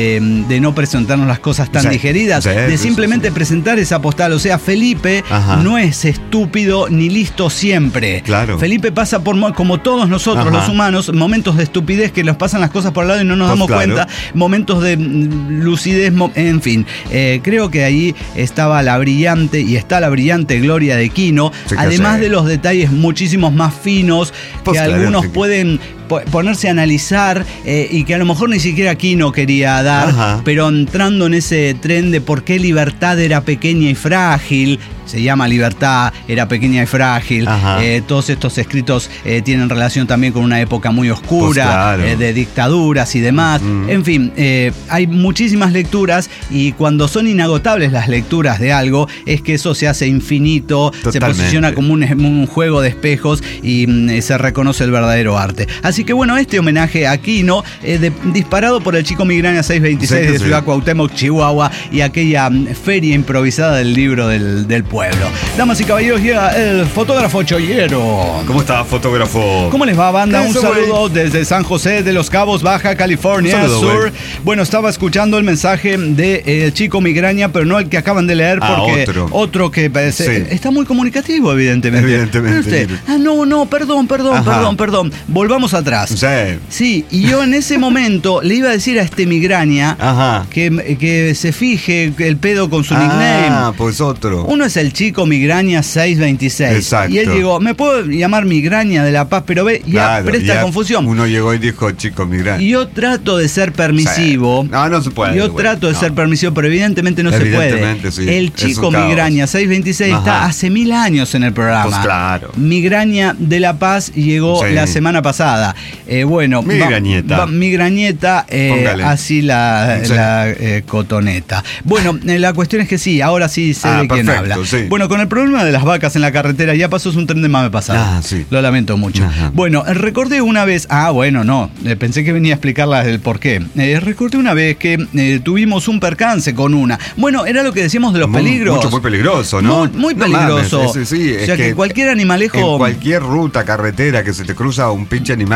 de no presentarnos las cosas tan digeridas, de simplemente presentar esa postal. O sea, Felipe no es estúpido ni listo siempre. Claro. Felipe pasa por, como todos nosotros los humanos, momentos de estupidez que nos pasan las cosas por el lado y no nos damos cuenta, momentos de lucidez, en fin. Creo que ahí estaba la brillante y está la brillante gloria de Quino, además de los detalles muchísimos más finos que algunos pueden ponerse a analizar y que a lo mejor ni siquiera Quino quería dar, pero entrando en ese tren de por qué Libertad era pequeña y frágil. Se llama Libertad, era pequeña y frágil. Todos estos escritos tienen relación también con una época muy oscura, de dictaduras y demás. En fin, hay muchísimas lecturas y cuando son inagotables las lecturas de algo, es que eso se hace infinito, se posiciona como un juego de espejos y se reconoce el verdadero arte. Así que bueno, este homenaje a Quino, disparado por el Chico Migraña 626 de Ciudad Cuauhtémoc, Chihuahua, y aquella feria improvisada del libro del pueblo. Damas y caballeros, llega el fotógrafo Chollero. ¿Cómo está, fotógrafo? ¿Cómo les va, banda? Un saludo desde San José de los Cabos, Baja California Sur. Güey. Bueno, estaba escuchando el mensaje de Chico Migraña, pero no el que acaban de leer, porque otro que está muy comunicativo, evidentemente. No, perdón. Volvamos atrás. Sí, y yo en ese momento le iba a decir a este Migraña que se fije el pedo con su nickname. Pues otro. Uno es el Chico Migraña 626. Exacto. Y él llegó, me puedo llamar Migraña de La Paz, pero ve, presta confusión. Uno llegó y dijo Chico Migraña. Y yo trato de ser permisivo. No se puede. Yo trato de ser permisivo, pero evidentemente no se puede. Sí. El Chico Migraña 626 está hace 1000 años en el programa. Pues claro. Migraña de La Paz llegó la semana pasada. Bueno, Migrañeta, así la cotoneta. Bueno, la cuestión es que sí, ahora sí sé de quién habla. Sí. Bueno, con el problema de las vacas en la carretera, ya pasó, es un tren de mame pasado. Lo lamento mucho. Bueno, recordé una vez, pensé que venía a explicarla el por qué. Recordé una vez que tuvimos un percance con una. Bueno, era lo que decíamos de los peligros. Muy peligroso, ¿no? Muy peligroso. Sí, o sea, que cualquier animalejo. En cualquier ruta, carretera que se te cruza un pinche animal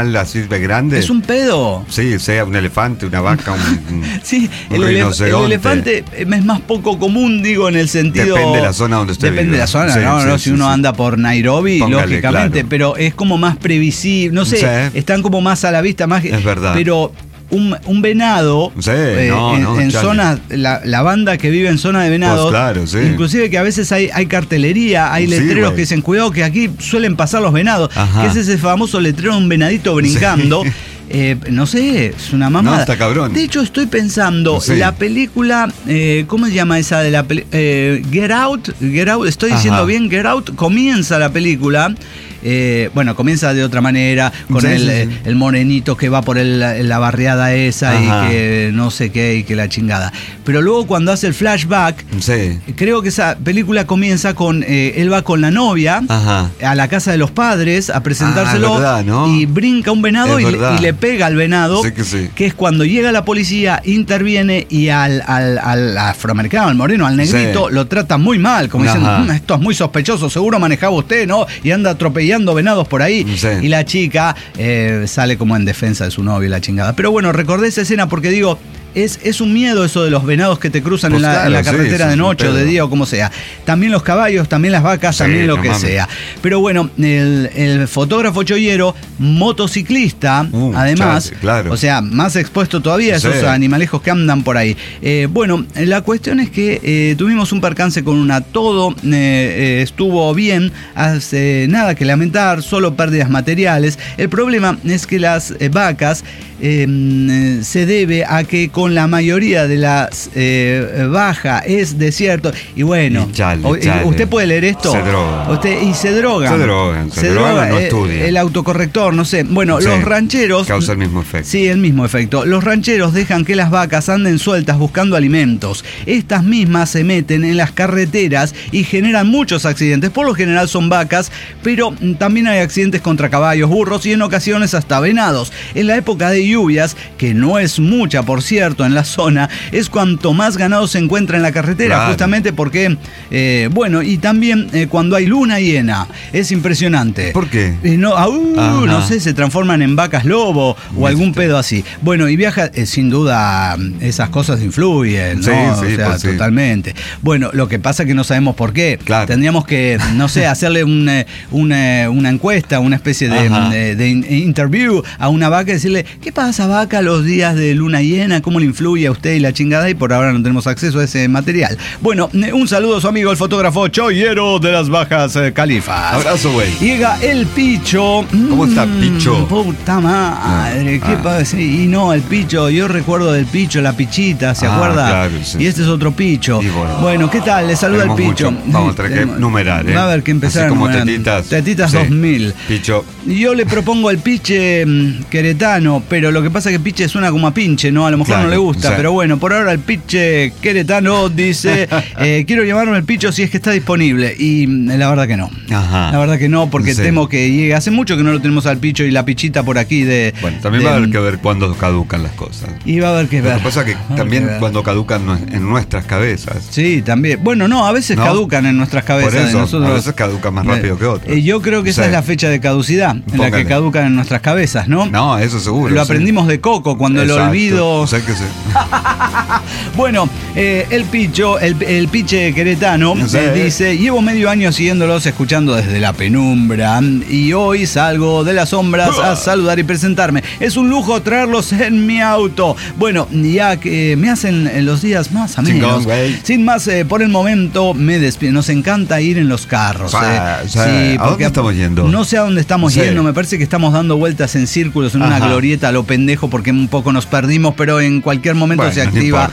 animal así de grande. Es un pedo. Sí, sea un elefante, una vaca, sí, el elefante es más poco común, digo, en el sentido... Depende de la zona donde usted vive. Depende de la zona, si uno anda por Nairobi, póngale, lógicamente, claro. Pero es como más previsible, no sé, están como más a la vista, más... Es verdad. Pero... Un venado en zonas, la banda que vive en zona de venados, claro, sí. Inclusive que a veces hay cartelería, hay letreros que dicen cuidado que aquí suelen pasar los venados, que es ese famoso letrero de un venadito brincando. Sí. No sé, es una mamada. No, está cabrón. De hecho, estoy pensando, la película, ¿cómo se llama esa de la película? Get Out, estoy diciendo bien, Get Out, comienza la película. Bueno, comienza de otra manera, con el morenito que va por la barriada esa y que no sé qué y que la chingada. Pero luego cuando hace el flashback, creo que esa película comienza con, él va con la novia a la casa de los padres a presentárselo, verdad, ¿no? Y brinca un venado y le pega al venado, que es cuando llega la policía, interviene y al afroamericano, al moreno, al negrito, lo trata muy mal, como diciendo, esto es muy sospechoso, seguro manejaba usted, ¿no? Y anda atropellando venados por ahí, y la chica sale como en defensa de su novio y la chingada. Pero bueno, recordé esa escena porque digo, es un miedo eso de los venados que te cruzan en la carretera de noche o de día o como sea. También los caballos, también las vacas, también lo que sea. Pero bueno, el fotógrafo choyero, motociclista, además, o sea, más expuesto todavía a esos animalejos que andan por ahí. Bueno, la cuestión es que tuvimos un percance con una todo, estuvo bien, hace nada que lamentar, solo pérdidas materiales. El problema es que las vacas se debe a que con la mayoría de las baja es desierto y bueno, usted puede leer esto, se drogan, no estudian. El autocorrector, no sé, bueno, los rancheros causa el mismo efecto. Sí, el mismo efecto. Los rancheros dejan que las vacas anden sueltas buscando alimentos. Estas mismas se meten en las carreteras y generan muchos accidentes. Por lo general son vacas, pero también hay accidentes contra caballos, burros y en ocasiones hasta venados. En la época de lluvias, que no es mucha por cierto en la zona, es cuanto más ganado se encuentra en la carretera, justamente porque bueno, y también cuando hay luna llena, es impresionante. ¿Por qué? No sé, se transforman en vacas lobo o algún pedo así. Bueno, y viaja, sin duda esas cosas influyen, ¿no? O sea, totalmente. Bueno, lo que pasa es que no sabemos por qué. Tendríamos que, no sé, hacerle una encuesta, una especie de interview a una vaca y decirle, ¿qué pasa, vaca, los días de luna llena? ¿Cómo le influye a usted y la chingada? Y por ahora no tenemos acceso a ese material. Bueno, un saludo a su amigo el fotógrafo choyero de las Bajas Califas. Abrazo, güey. Llega el Picho. ¿Cómo está Picho? Puta madre, ¿qué pasa? Y no, el Picho, yo recuerdo del Picho, la pichita, ¿se acuerda? Claro, y este es otro Picho. Bueno, ¿qué tal? Le saluda el Picho. Vamos a tener que numerar, Va a haber que empezar así como tetitas 2000. Picho. Yo le propongo al Piche queretano, pero lo que pasa es que Piche suena como a pinche, ¿no? A lo mejor no le gusta, pero bueno, por ahora el Piche queretano dice, quiero llamarme el Picho si es que está disponible. Y la verdad que no. La verdad que no, porque temo que llegue. Hace mucho que no lo tenemos al Picho y la Pichita por aquí de... Bueno, también va a haber que ver cuándo caducan las cosas. Y va a haber que ver. Lo que pasa es que también cuando caducan en nuestras cabezas. Sí, también. Bueno, no, a veces caducan en nuestras cabezas. Por eso, nosotros, a veces caducan más rápido que otros. Yo creo que esa es la fecha de caducidad, en la que caducan en nuestras cabezas, ¿no? No, eso seguro. Lo aprendimos de Coco, cuando el olvido... O sea que sí. Bueno, el Picho, el Piche queretano, dice, llevo medio año siguiéndolos, escuchando desde la penumbra, y hoy salgo de las sombras a saludar y presentarme. Es un lujo traerlos en mi auto. Bueno, ya que me hacen los días más amenos. Sin más, por el momento me despido. Nos encanta ir en los carros. Sí, ¿a dónde estamos yendo? No sé a dónde estamos yendo, me parece que estamos dando vueltas en círculos, en una glorieta a lo pendejo, porque un poco nos perdimos, pero en cualquier momento se activa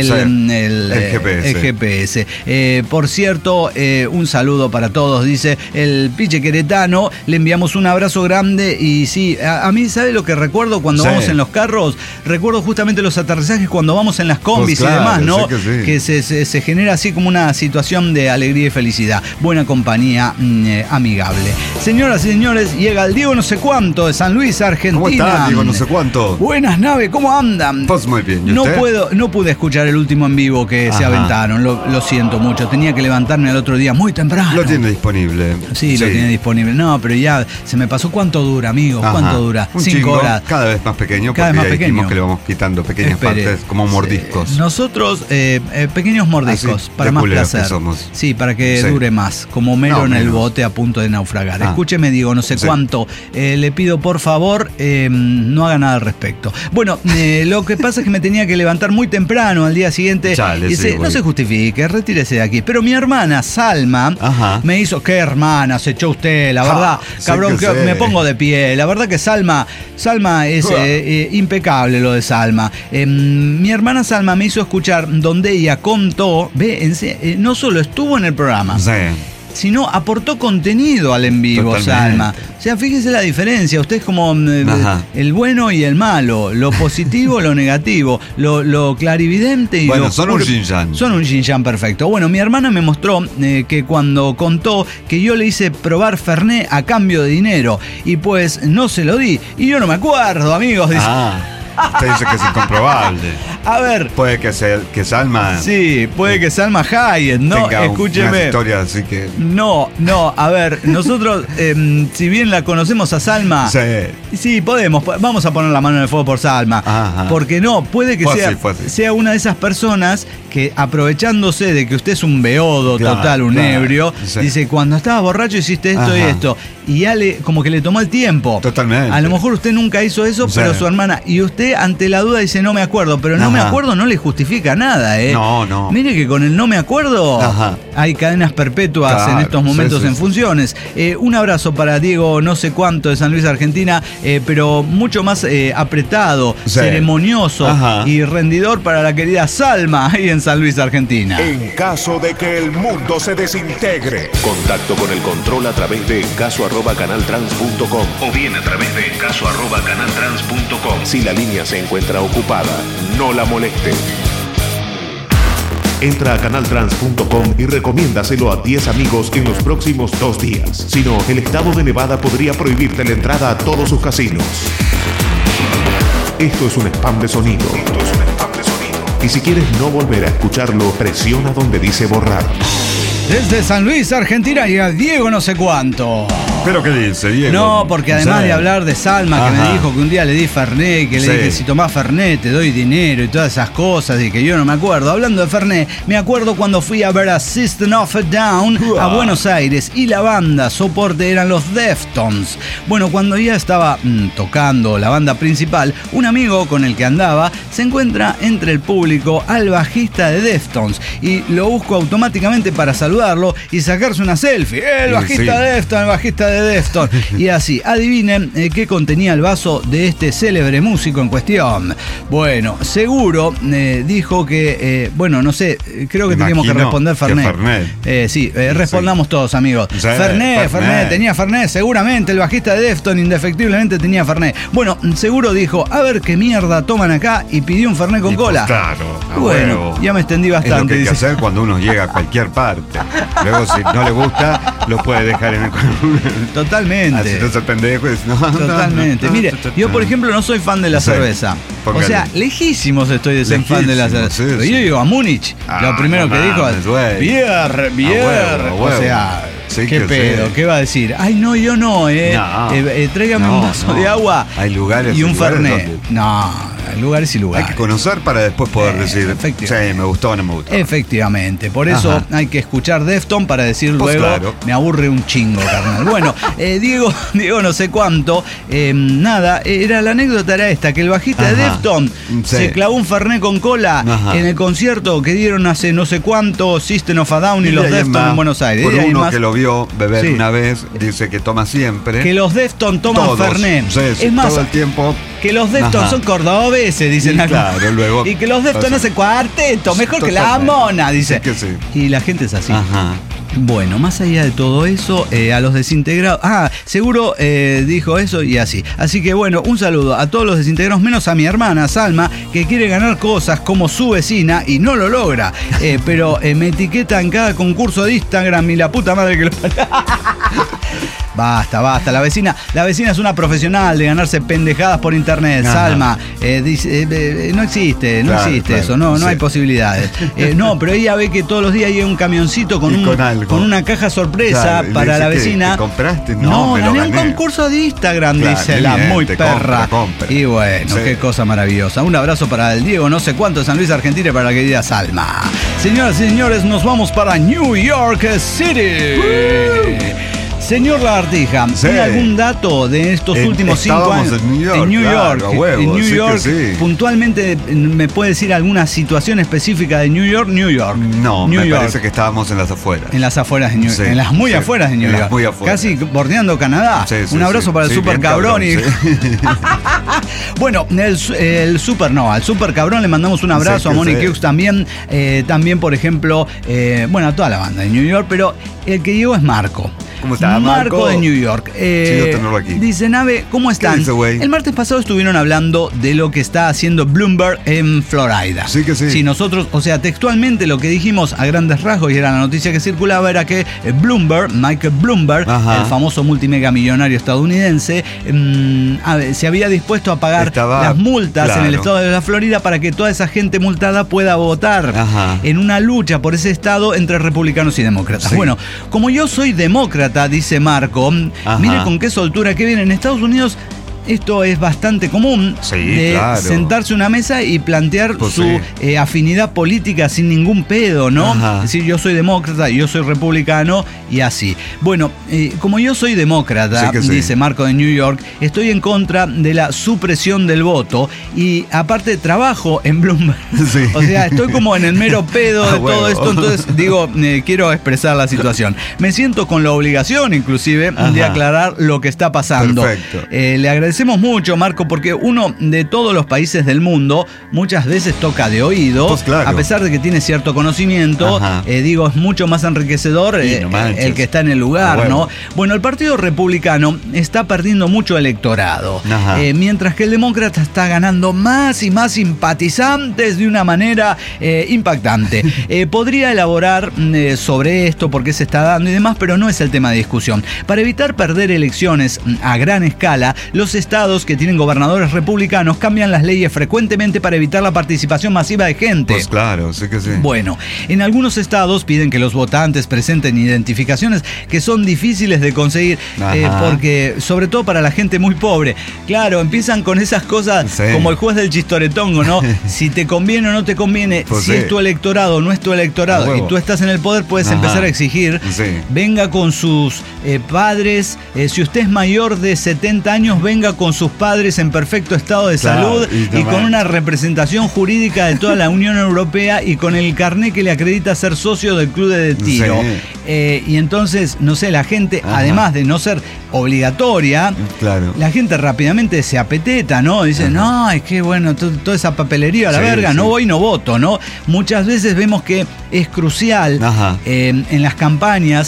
el GPS. Por cierto, un saludo para todos, dice el Piche queretano, le enviamos un abrazo grande. Y sí, a mí, ¿sabe lo que recuerdo cuando vamos en los carros? Recuerdo justamente los aterrizajes cuando vamos en las combis y demás, ¿no? Que se genera así como una situación de alegría y felicidad. Buena compañía, amigable. Señoras y señores, llega el Diego no sé cuánto de San Luis, Argentina. ¿Cómo está, Diego no sé cuánto? ¿Cuánto? Buenas, Nave, ¿cómo andan? Pues muy bien. ¿Y usted? No pude escuchar el último en vivo que se aventaron, lo siento mucho. Tenía que levantarme al otro día muy temprano. Lo tiene disponible. Sí, lo tiene disponible. No, pero ya se me pasó. ¿Cuánto dura, amigo? ¿Cuánto dura? 5 horas. Cada vez más pequeño, porque ya dijimos que le vamos quitando pequeñas partes como mordiscos. Nosotros, pequeños mordiscos, para más placer. Somos. Sí, para que dure más. Como Homero en el bote a punto de naufragar. Escúcheme, Diego, no sé cuánto. Le pido, por favor, no haga nada al respecto. Bueno, lo que pasa es que me tenía que levantar muy temprano al día siguiente. Dice, no se justifique, retírese de aquí. Pero mi hermana, Salma, me hizo, ¿qué hermana? Se echó usted, la verdad, cabrón, que me pongo de pie. La verdad que Salma es impecable lo de Salma. Mi hermana Salma me hizo escuchar donde ella contó, no solo estuvo en el programa, sino aportó contenido al en vivo. Totalmente. Salma. O sea, fíjese la diferencia. Usted es como el bueno y el malo, lo positivo, lo negativo, lo clarividente y bueno, son un yin-yang. Son un yin-yang perfecto. Bueno, mi hermana me mostró que cuando contó que yo le hice probar Fernet a cambio de dinero y pues no se lo di. Y yo no me acuerdo, amigos. Dice, usted dice que es incomprobable. A ver. Puede que Salma. Sí, puede que Salma Hayek, ¿no? Escúcheme. Una historia, así que. No, a ver, nosotros, si bien la conocemos a Salma. Sí, podemos. Vamos a poner la mano en el fuego por Salma. Porque no, puede que sea una de esas personas que, aprovechándose de que usted es un beodo total, un ebrio, dice, cuando estaba borracho hiciste esto y esto. Y ya como que le tomó el tiempo. Totalmente. A lo mejor usted nunca hizo eso, pero su hermana. Y usted, ante la duda, dice, no me acuerdo. Pero no me acuerdo no le justifica nada, ¿eh? No. Mire que con el no me acuerdo hay cadenas perpetuas en estos momentos en funciones. Un abrazo para Diego, no sé cuánto, de San Luis, Argentina, pero mucho más apretado, ceremonioso y rendidor para la querida Salma, ahí en San Luis, Argentina. En caso de que el mundo se desintegre. Contacto con el control a través de caso@canaltrans.com o bien a través de caso@canaltrans.com. Si la línea se encuentra ocupada, no la moleste. Entra a canaltrans.com y recomiéndaselo a 10 amigos en los próximos 2 días. Si no, el estado de Nevada podría prohibirte la entrada a todos sus casinos. Esto es un spam de sonido. Y si quieres no volver a escucharlo, presiona donde dice borrar. Desde San Luis, Argentina, y a Diego no sé cuánto. ¿Pero qué dice, Diego? No, porque además de hablar de Salma, que me dijo que un día le di Fernet, que le dije, si tomás Fernet te doy dinero y todas esas cosas, y que yo no me acuerdo. Hablando de Fernet, me acuerdo cuando fui a ver a System of a Down a Buenos Aires, y la banda soporte eran los Deftones. Bueno, cuando ya estaba tocando la banda principal, un amigo con el que andaba se encuentra entre el público al bajista de Deftones, y lo busco automáticamente para saludarlo y sacarse una selfie. El bajista de Deftones. Y así, adivinen qué contenía el vaso de este célebre músico en cuestión. Bueno, seguro dijo que, no sé, creo que teníamos que responder Fernet. Respondamos todos, amigos. Fernet, tenía Fernet, seguramente el bajista de Deftones indefectiblemente tenía Fernet. Bueno, seguro dijo, a ver qué mierda toman acá, y pidió un Fernet con cola. Claro, bueno, ya me extendí bastante. Es lo que hay que hacer cuando uno llega a cualquier parte. Luego, si no le gusta, lo puede dejar en el... Totalmente. Así no se pendejo. Totalmente. Mire, yo por ejemplo no soy fan de la cerveza. O sea, lejísimos estoy de ser fan de la cerveza. Pero yo digo a Múnich, lo primero que dijo es Bier. O sea, qué pedo, ¿qué va a decir? Ay, no, yo no, tráigame un vaso de agua. Hay lugares y un Fernet. No. Lugares y lugares. Hay que conocer para después poder decir, sí, me gustó o no me gustó. Efectivamente, por eso hay que escuchar Deftones para decir luego, me aburre un chingo, carnal. Bueno, Diego no sé cuánto, nada, la anécdota era esta, que el bajista de Deftones se clavó un Fernet con cola en el concierto que dieron hace no sé cuánto System of a Down y los Deftones en Buenos Aires. Por uno que lo vio beber una vez, dice que toma siempre. Que los Deftones toman Fernet. Es más, todo el tiempo. Que los Deftones son cordobeses, dicen acá. Claro, luego. Y que los Deftones hacen cuarteto, mejor que la mona, dice. Que sí. Y la gente es así. Bueno, más allá de todo eso, a los desintegrados... seguro dijo eso y así. Así que bueno, un saludo a todos los desintegrados, menos a mi hermana Salma, que quiere ganar cosas como su vecina y no lo logra. Pero me etiqueta en cada concurso de Instagram y la puta madre que lo... Basta, la vecina es una profesional de ganarse pendejadas por internet. Ajá. Salma, dice, no existe eso, no hay posibilidades. No, pero ella ve que todos los días hay un camioncito con una caja sorpresa para la vecina. ¿Te compraste? No, gané un concurso de Instagram, dice la muy perra. Compra. Y bueno, qué cosa maravillosa. Un abrazo para el Diego, no sé cuánto, de San Luis, Argentina, y para la querida Salma. Señoras y señores, nos vamos para New York City. Señor Lagartija, ¿tiene algún dato de estos últimos 5 años? En New York, puntualmente, ¿me puede decir alguna situación específica de New York? No, me parece que estábamos en las afueras. En las afueras de New York. En las muy afueras de New York. Muy afuera. Casi bordeando Canadá. Un abrazo para el super cabrón. Bueno, al super cabrón le mandamos un abrazo, a Monique Hughes también. También, por ejemplo, a toda la banda de New York, pero el que llegó es Marco. ¿Cómo está, Marco de New York. Tenerlo aquí. Dice, Nave, ¿cómo están? ¿Qué dice, el martes pasado estuvieron hablando de lo que está haciendo Bloomberg en Florida. Sí que sí. Sí, nosotros, textualmente lo que dijimos a grandes rasgos, y era la noticia que circulaba, era que Michael Bloomberg, el famoso multimega millonario estadounidense, se había dispuesto a pagar las multas en el estado de la Florida para que toda esa gente multada pueda votar en una lucha por ese estado entre republicanos y demócratas. Sí. Bueno, como yo soy demócrata, dice Marco, mire con qué soltura que viene. En Estados Unidos esto es bastante común, sentarse a una mesa y plantear su afinidad política sin ningún pedo, ¿no? Es decir, yo soy demócrata, yo soy republicano y así. Bueno, como yo soy demócrata, dice Marco de New York, estoy en contra de la supresión del voto y aparte trabajo en Bloomberg. Sí. O sea, estoy como en el mero pedo de todo esto, entonces digo, quiero expresar la situación. Me siento con la obligación, inclusive, de aclarar lo que está pasando. Perfecto. Le agradecemos mucho, Marco, porque uno de todos los países del mundo muchas veces toca de oído, a pesar de que tiene cierto conocimiento, es mucho más enriquecedor el que está en el lugar, ¿no? Bueno, el Partido Republicano está perdiendo mucho electorado, mientras que el demócrata está ganando más y más simpatizantes de una manera impactante. Podría elaborar sobre esto, por qué se está dando y demás, pero no es el tema de discusión. Para evitar perder elecciones a gran escala, los estados que tienen gobernadores republicanos cambian las leyes frecuentemente para evitar la participación masiva de gente. Pues claro, sí que sí. Bueno, en algunos estados piden que los votantes presenten identificaciones que son difíciles de conseguir, porque, sobre todo para la gente muy pobre, claro, empiezan con esas cosas como el juez del chistoretongo, ¿no? Si te conviene o no te conviene, si es tu electorado o no es tu electorado, y tú estás en el poder, puedes empezar a exigir, venga con sus padres, si usted es mayor de 70 años, venga con sus padres en perfecto estado de salud y con una representación jurídica de toda la Unión Europea y con el carnet que le acredita ser socio del club de tiro. Y entonces, no sé, la gente, además de no ser obligatoria, la gente rápidamente se apeteta, ¿no? Dice, no, es que bueno, toda esa papelería a la verga, no voy, no voto, ¿no? Muchas veces vemos que es crucial en las campañas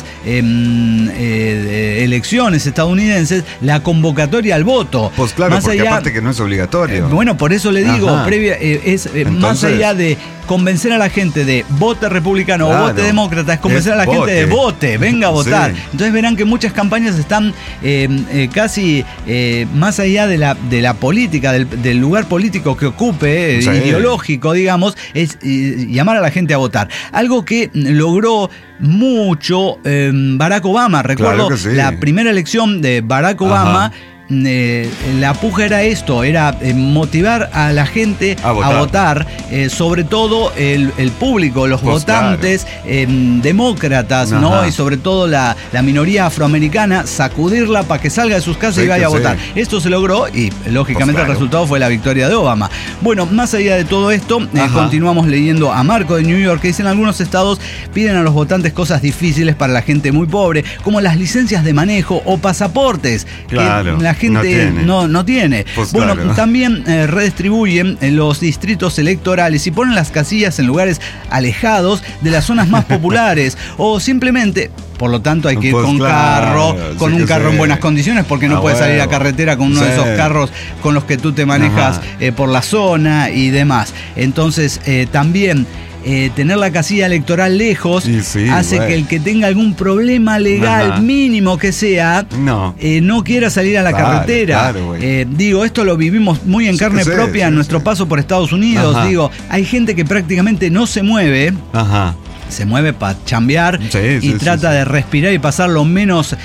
de elecciones estadounidenses la convocatoria al voto. Pues claro, porque aparte que no es obligatorio. Bueno, por eso le digo, más allá de convencer a la gente de vote republicano o vote demócrata, es convencer a la gente de vote, venga a votar. Entonces verán que muchas campañas están casi más allá de la política, del lugar político que ocupe, ideológico, digamos, es llamar a la gente a votar. Algo que logró mucho Barack Obama. Recuerdo la primera elección de Barack Obama. La puja era esto, era motivar a la gente a votar, sobre todo el público, los votantes demócratas, ¿no? Y sobre todo la minoría afroamericana, sacudirla para que salga de sus casas y vaya a votar. Esto se logró y lógicamente el resultado fue la victoria de Obama. Bueno, más allá de todo esto, continuamos leyendo a Marco de New York, que dice: en algunos estados piden a los votantes cosas difíciles para la gente muy pobre, como las licencias de manejo o pasaportes. La gente no tiene. Pues bueno, claro. También redistribuyen los distritos electorales y ponen las casillas en lugares alejados de las zonas más populares o simplemente... Por lo tanto, hay que ir con carro, con un carro en buenas condiciones, porque no puedes salir a carretera con uno de esos carros con los que tú te manejas por la zona y demás. Entonces, también... tener la casilla electoral lejos hace que el que tenga algún problema legal mínimo que sea no quiera salir a la carretera. Digo, esto lo vivimos muy en carne propia en nuestro paso por Estados Unidos. Digo, hay gente que prácticamente no se mueve. Se mueve para chambear y trata de respirar y pasar lo menos,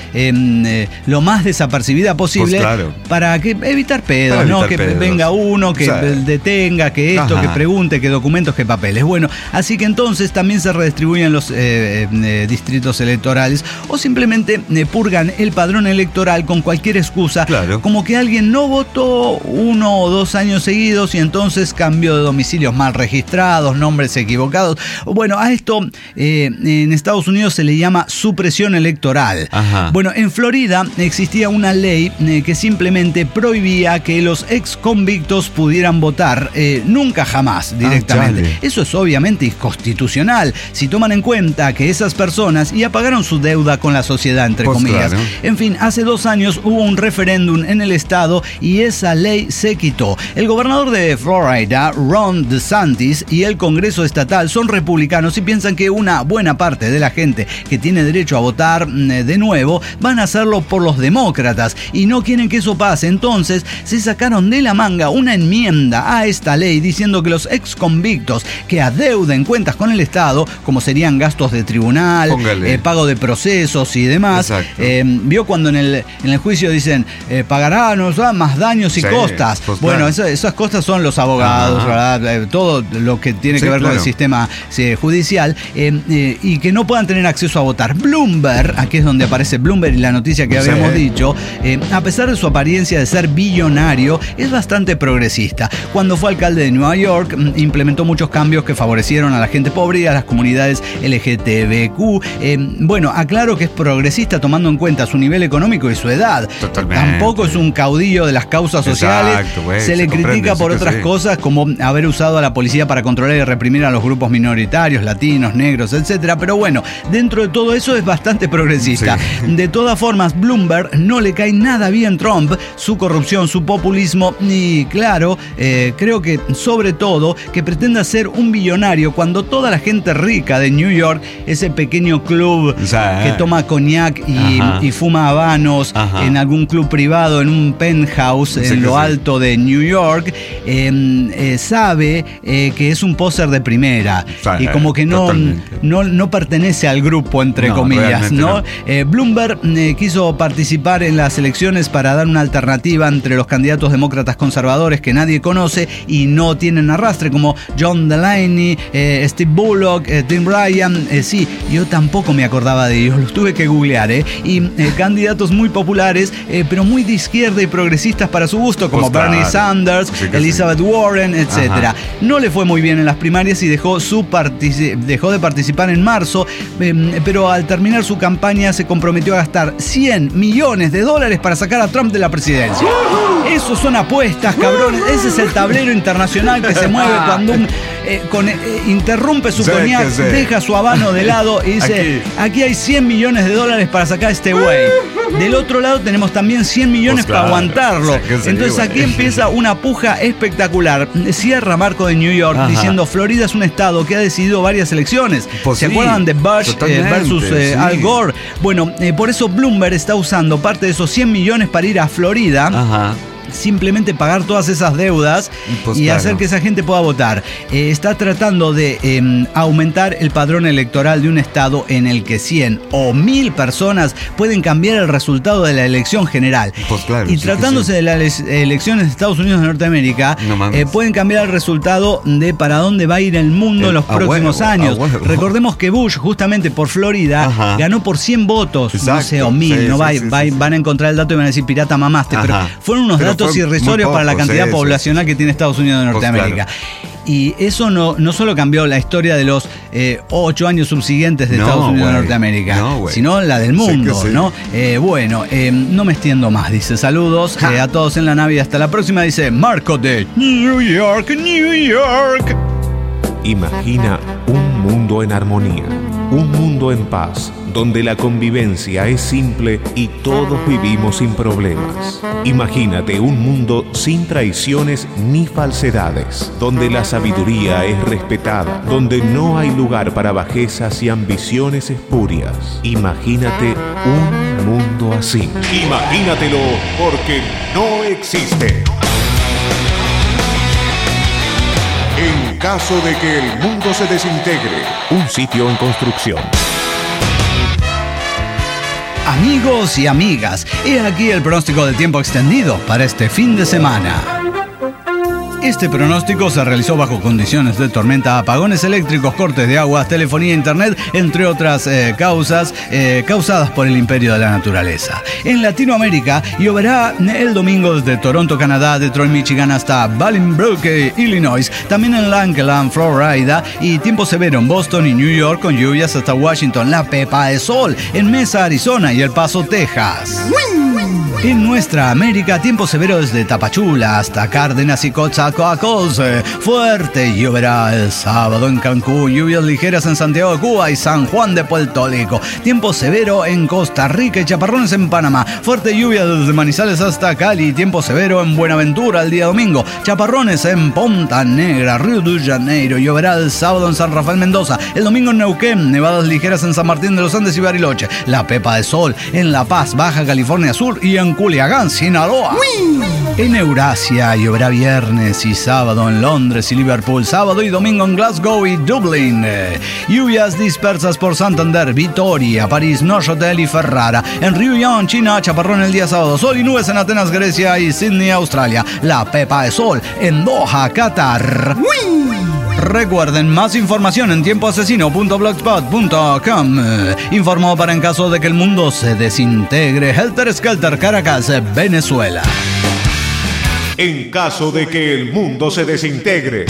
lo más desapercibida posible para evitar pedos, ¿no? Que venga uno, que detenga, que esto, que pregunte, que documentos, que papeles. Bueno, así que entonces también se redistribuyen los distritos electorales o simplemente purgan el padrón electoral con cualquier excusa, como que alguien no votó 1 o 2 años seguidos y entonces cambió de domicilios mal registrados, nombres equivocados. Bueno, a esto en Estados Unidos se le llama supresión electoral. Bueno, en Florida existía una ley que simplemente prohibía que los ex convictos pudieran votar, nunca jamás directamente. Eso es obviamente inconstitucional si toman en cuenta que esas personas ya pagaron su deuda con la sociedad, entre comillas. En fin, hace 2 años hubo un referéndum en el estado y esa ley se quitó. El gobernador de Florida, Ron DeSantis, y el Congreso estatal son republicanos y piensan que una buena parte de la gente que tiene derecho a votar de nuevo van a hacerlo por los demócratas y no quieren que eso pase. Entonces se sacaron de la manga una enmienda a esta ley diciendo que los ex convictos que adeuden cuentas con el Estado, como serían gastos de tribunal, pago de procesos y demás, vio cuando en el juicio dicen pagarán más daños y costas. Bueno, esas costas son los abogados, ¿verdad? Todo lo que tiene que ver con el sistema judicial. Y que no puedan tener acceso a votar. Bloomberg, aquí es donde aparece Bloomberg y la noticia que habíamos dicho, a pesar de su apariencia de ser billonario, es bastante progresista. Cuando fue alcalde de Nueva York, implementó muchos cambios que favorecieron a la gente pobre y a las comunidades LGTBQ. Bueno, aclaro que es progresista tomando en cuenta su nivel económico y su edad. Tampoco es un caudillo de las causas sociales. Se le critica por otras cosas, como haber usado a la policía para controlar y reprimir a los grupos minoritarios, latinos, negros, etcétera. Pero bueno, dentro de todo eso es bastante progresista. De todas formas, Bloomberg no le cae nada bien Trump, su corrupción, su populismo y claro, creo que sobre todo que pretenda ser un billonario cuando toda la gente rica de New York, ese pequeño club que toma coñac y fuma habanos en algún club privado, en un penthouse en lo alto de New York, sabe que es un póser de primera y como que no pertenece al grupo, entre comillas, ¿no? Bloomberg quiso participar en las elecciones para dar una alternativa entre los candidatos demócratas conservadores que nadie conoce y no tienen arrastre, como John Delaney, Steve Bullock, Tim Ryan. Sí, yo tampoco me acordaba de ellos, los tuve que googlear, y candidatos muy populares, pero muy de izquierda y progresistas para su gusto, como Bernie Sanders, Elizabeth Warren, etcétera. No le fue muy bien en las primarias y dejó de participar en marzo, pero al terminar su campaña se comprometió a gastar $100 millones para sacar a Trump de la presidencia. Eso son apuestas, cabrones. Ese es el tablero internacional que se mueve cuando interrumpe su coñac, deja su habano de lado y dice, aquí hay $100 millones para sacar a este güey. Del otro lado tenemos también 100 millones para aguantarlo. Entonces aquí empieza una puja espectacular. Cierra Marco de New York diciendo Florida es un estado que ha decidido varias elecciones. ¿Se acuerdan de Bush versus Al Gore? Bueno, por eso Bloomberg está usando parte de esos 100 millones para ir a Florida. Simplemente pagar todas esas deudas y hacer que esa gente pueda votar. Está tratando de aumentar el padrón electoral de un estado en el que 100 o 1000 personas pueden cambiar el resultado de la elección general. Y tratándose de las elecciones de Estados Unidos de Norteamérica, pueden cambiar el resultado de para dónde va a ir el mundo en los próximos años. Recordemos que Bush, justamente por Florida, ganó por 100 votos, no sé, o 1000, van a encontrar el dato y van a decir pirata mamaste, pero fueron unos datos datos irrisorios para la cantidad poblacional que tiene Estados Unidos de Norteamérica. Claro. Y eso no solo cambió la historia de los 8 años subsiguientes de Estados Unidos de Norteamérica, sino la del mundo, sí. ¿No? No me extiendo más, dice saludos a todos en la nave y hasta la próxima, dice Marco de New York, New York. Imagina un mundo en armonía, un mundo en paz, donde la convivencia es simple y todos vivimos sin problemas. Imagínate un mundo sin traiciones ni falsedades, donde la sabiduría es respetada, donde no hay lugar para bajezas y ambiciones espurias. Imagínate un mundo así. Imagínatelo, porque no existe. En caso de que el mundo se desintegre, un sitio en construcción. Amigos y amigas, he aquí el pronóstico del tiempo extendido para este fin de semana. Este pronóstico se realizó bajo condiciones de tormenta, apagones eléctricos, cortes de agua, telefonía, internet, entre otras causas causadas por el imperio de la naturaleza. En Latinoamérica lloverá el domingo desde Toronto, Canadá, Detroit, Michigan hasta Bolingbrook, Illinois, también en Lancaster, Florida, y tiempo severo en Boston y New York con lluvias hasta Washington, La Pepa de Sol, en Mesa, Arizona y El Paso, Texas. En nuestra América, tiempo severo desde Tapachula hasta Cárdenas y Coatzacoalcos. Fuerte lloverá el sábado en Cancún, lluvias ligeras en Santiago de Cuba y San Juan de Puerto Rico. Tiempo severo en Costa Rica y chaparrones en Panamá. Fuerte lluvia desde Manizales hasta Cali. Tiempo severo en Buenaventura el día domingo. Chaparrones en Punta Negra, Río de Janeiro. Lloverá el sábado en San Rafael, Mendoza. El domingo en Neuquén. Nevadas ligeras en San Martín de los Andes y Bariloche. La Pepa de Sol en La Paz, Baja California Sur y en Culiacán, Sinaloa. En Eurasia lloverá viernes y sábado en Londres y Liverpool, sábado y domingo en Glasgow y Dublín. Lluvias dispersas por Santander, Vitoria, París, Neuchâtel y Ferrara. En Ryuyang, China, chaparrón el día sábado. Sol y nubes en Atenas, Grecia y Sydney, Australia. La Pepa de Sol en Doha, Qatar. Recuerden, más información en tiempoasesino.blogspot.com. Informó para en caso de que el mundo se desintegre. Helter Skelter, Caracas, Venezuela. En caso de que el mundo se desintegre.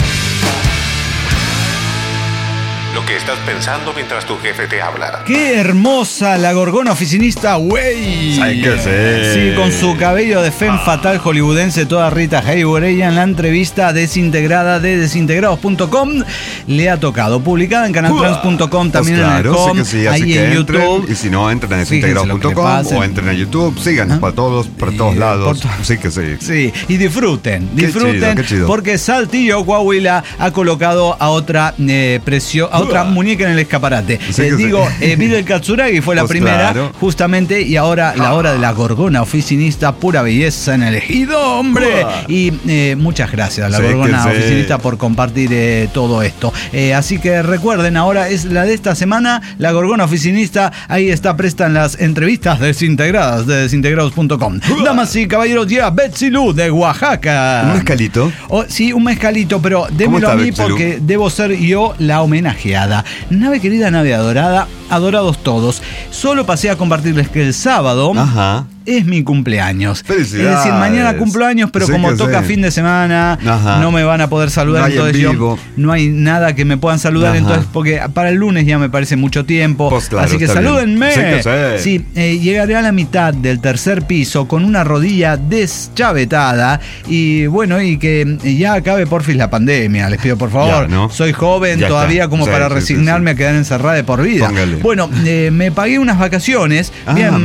Lo que estás pensando mientras tu jefe te habla. ¡Qué hermosa la gorgona oficinista, güey! ¡Ay, qué sé! Sí, con su cabello de femme fatal hollywoodense, toda Rita Hayworth. Ella en la entrevista desintegrada de desintegrados.com le ha tocado. Publicada en canaltrans.com, también en el com, sí, ahí en YouTube. Y si no, entren a desintegrados.com o entren a YouTube. Síganos por todos lados. Sí que sí. Sí, y disfruten, qué chido. Porque Saltillo, Coahuila, ha colocado a otra otra muñeca en el escaparate. Sí Videl Katsuragi fue la primera, justamente, y ahora la hora de la gorgona oficinista, pura belleza en el ejido, hombre. Y muchas gracias a la gorgona oficinista por compartir todo esto. Así que recuerden, ahora es la de esta semana, la gorgona oficinista. Ahí está presta en las entrevistas desintegradas de desintegrados.com. Damas y caballeros, ya Betsy Lu de Oaxaca. ¿Un mezcalito? Sí, un mezcalito, pero démelo a mí porque debo ser yo la homenajeada. Nave querida, nave adorada, adorados todos. Solo pasé a compartirles que el sábado es mi cumpleaños. ¡Felicidades! Es decir, mañana cumplo años, pero como toca fin de semana, no me van a poder saludar. Entonces no hay nada que me puedan saludar. Entonces, porque para el lunes ya me parece mucho tiempo. Pues claro, así que salúdenme. Sí, llegaré a la mitad del tercer piso con una rodilla deschavetada. Y bueno, y que ya acabe porfis la pandemia. Les pido por favor. Ya, ¿no? Soy joven ya todavía como para resignarme a quedar encerrada de por vida. Póngale. Bueno, me pagué unas vacaciones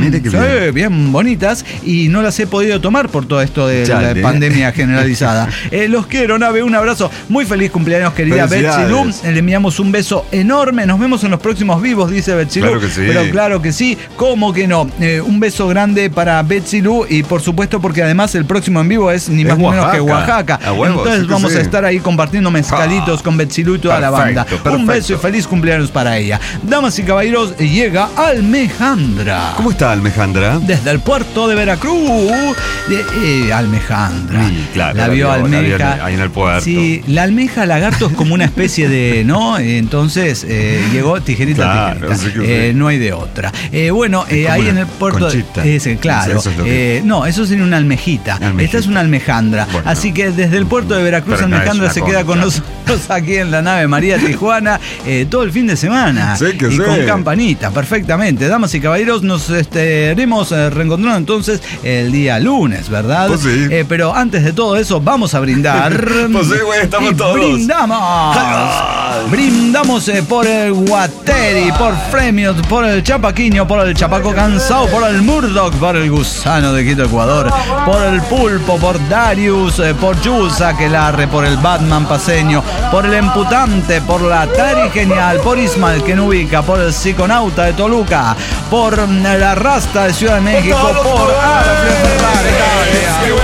bien bonitas y no las he podido tomar por todo esto de la pandemia generalizada. Los quiero, nave, un abrazo. Muy feliz cumpleaños, querida Betsy Lu. Le enviamos un beso enorme. Nos vemos en los próximos vivos, dice Betsy Lu. Claro que sí. Pero claro que sí, ¿cómo que no? Un beso grande para Betsy Lu y por supuesto porque además el próximo en vivo es ni más ni menos que Oaxaca. Entonces vamos a estar ahí compartiendo mezcalitos con Betsy Lu y toda la banda. Un beso y feliz cumpleaños para ella. Damas y caballeros, llega Almejandra. ¿Cómo está Almejandra? Desde el puerto puerto de Veracruz. Almejandra. Sí, claro, la vio Almeja. Ahí en el puerto. Sí, la almeja lagarto es como una especie de, ¿no? Entonces llegó tijerita. Sí. No hay de otra. Bueno, ahí en el puerto. Claro. No, eso sería una almejita. Esta es una almejandra. Bueno, así que desde el puerto de Veracruz, Almejandra se queda con nosotros aquí en la nave María Tijuana todo el fin de semana. Y con campanita, perfectamente. Damas y caballeros, nos estaremos reencontrando entonces el día lunes, ¿verdad? Pues sí. Pero antes de todo eso, vamos a brindar. Pues sí, güey, estamos todos. Brindamos por el Guateri, por Fremios, por el Chapaquiño, por el Chapaco Cansado, por el Murdoch, por el Gusano de Quito, Ecuador, por el Pulpo, por Darius, por Jules Aquelarre, por el Batman paseño, por el Emputante, por la Tari Genial, por Ismael que no ubica, por el Psiconauta de Toluca, por la Rasta de Ciudad de México, por Arfle Ferrari.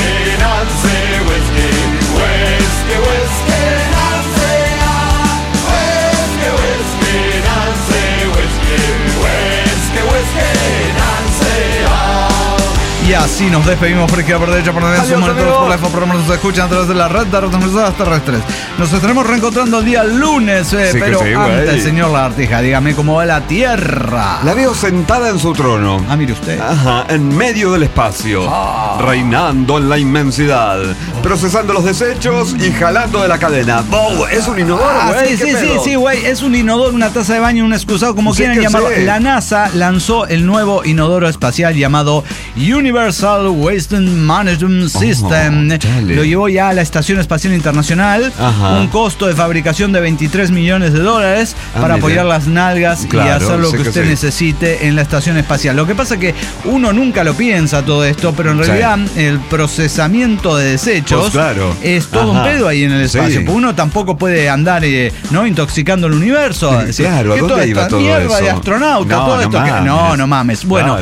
Y así nos despedimos por izquierda, por derecha, por la derecha, por la por nos escuchan a través de la red de retransmisoras terrestres. Nos estaremos reencontrando el día lunes, pero antes, señor Lagartija, dígame cómo va la Tierra. La veo sentada en su trono. Ah, mire usted. Ajá, en medio del espacio, reinando en la inmensidad, procesando los desechos y jalando de la cadena. ¡Wow! Es un inodoro, güey. Sí, güey. Es un inodoro, una taza de baño, un excusado, como quieran llamarlo. La NASA lanzó el nuevo inodoro espacial llamado Universal Waste Management System. Lo llevó ya a la Estación Espacial Internacional. Un costo de fabricación de $23 millones para apoyar las nalgas y hacer lo que usted necesite en la Estación Espacial. Lo que pasa es que uno nunca lo piensa todo esto, pero en realidad el procesamiento de desechos es todo un pedo ahí en el espacio. Porque uno tampoco puede andar ¿no? intoxicando el universo. Claro, ¿a dónde iba todo mierda eso? De astronauta, No, todo no esto. mames. No mames. Bueno,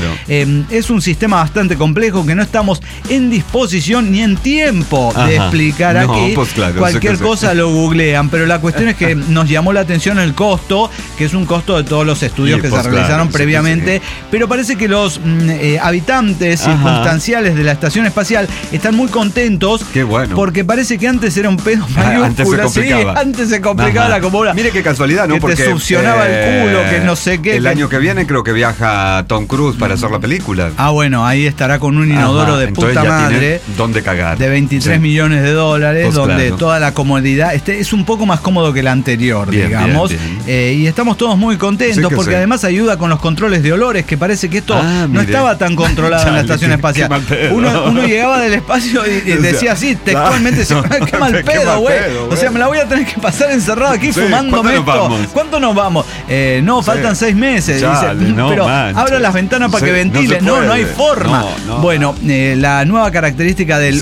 es un sistema bastante complejo que no estamos en disposición ni en tiempo de explicar aquí. Pues claro, cualquier cosa lo googlean, pero la cuestión es que nos llamó la atención el costo, que es un costo de todos los estudios que se realizaron previamente, pero parece que los habitantes circunstanciales de la estación espacial están muy contentos. Qué bueno. Porque parece que antes era un pedo mayúscula. Antes se complicaba la comuna. Mire qué casualidad, ¿no? Que porque te succionaba el culo, que no sé qué. El año que viene creo que viaja Tom Cruise para hacer la película. Bueno, ahí estará con un inodoro de puta madre. ¿Dónde cagar? De $23 millones, pues donde toda la comodidad es un poco más cómodo que la anterior, digamos. Bien. Y estamos todos muy contentos porque además ayuda con los controles de olores, que parece que esto no estaba tan controlado en la estación espacial. Uno llegaba del espacio y decía así, textualmente, qué mal pedo, güey. O sea, me la voy a tener que pasar encerrado aquí fumándome esto. ¿Cuánto nos vamos? Faltan 6 meses. Pero abra las ventanas para que ventile. No hay forma. Bueno, la nueva característica del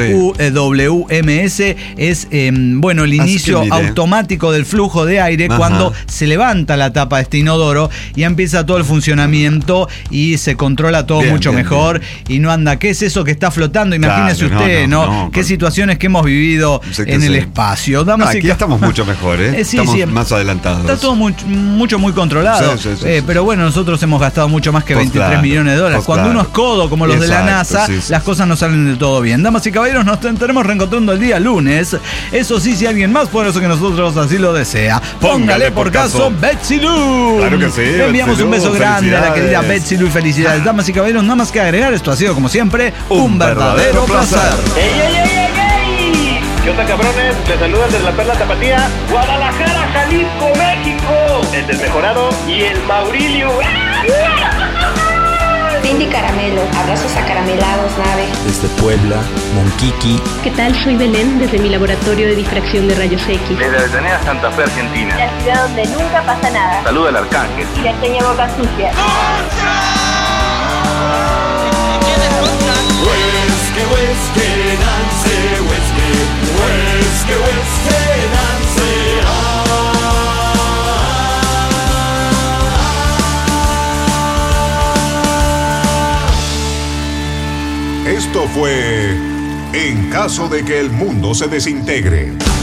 UWMS es el inicio automático del flujo de aire cuando se levanta la tapa de este inodoro y empieza todo el funcionamiento y se controla todo mucho mejor y no anda. ¿Qué es eso que está flotando? Imagínese usted, ¿no? Qué situaciones que hemos vivido en el espacio. Aquí ya estamos mucho mejor, estamos más adelantados. Está todo muy controlado. Pero bueno, nosotros hemos gastado mucho más que $23 millones. Cuando uno es codo como los de la NASA, las cosas no salen del todo bien. Damas y caballeros, nos estaremos reencontrando el día lunes. Eso sí, si alguien más poderoso que nosotros así lo desea, póngale por caso Betsy Lou. Claro que sí. Le enviamos un beso grande a la querida Betsy Lou y felicidades. Damas y caballeros, nada más que agregar, esto ha sido como siempre un verdadero placer. ¡Ey! ¿Qué onda, cabrones? Les saludan desde la Perla Tapatía, Guadalajara, Jalisco, México. El Desmejorado y el Maurilio. Cindy Caramelo, abrazos acaramelados, nave. Desde Puebla, Monquiqui. ¿Qué tal? Soy Belén, desde mi laboratorio de difracción de rayos X. Desde Avellaneda, Santa Fe, Argentina. La ciudad donde nunca pasa nada. Saluda al Arcángel. Y la pequeña Boca Sucia. Esto fue En caso de que el mundo se desintegre.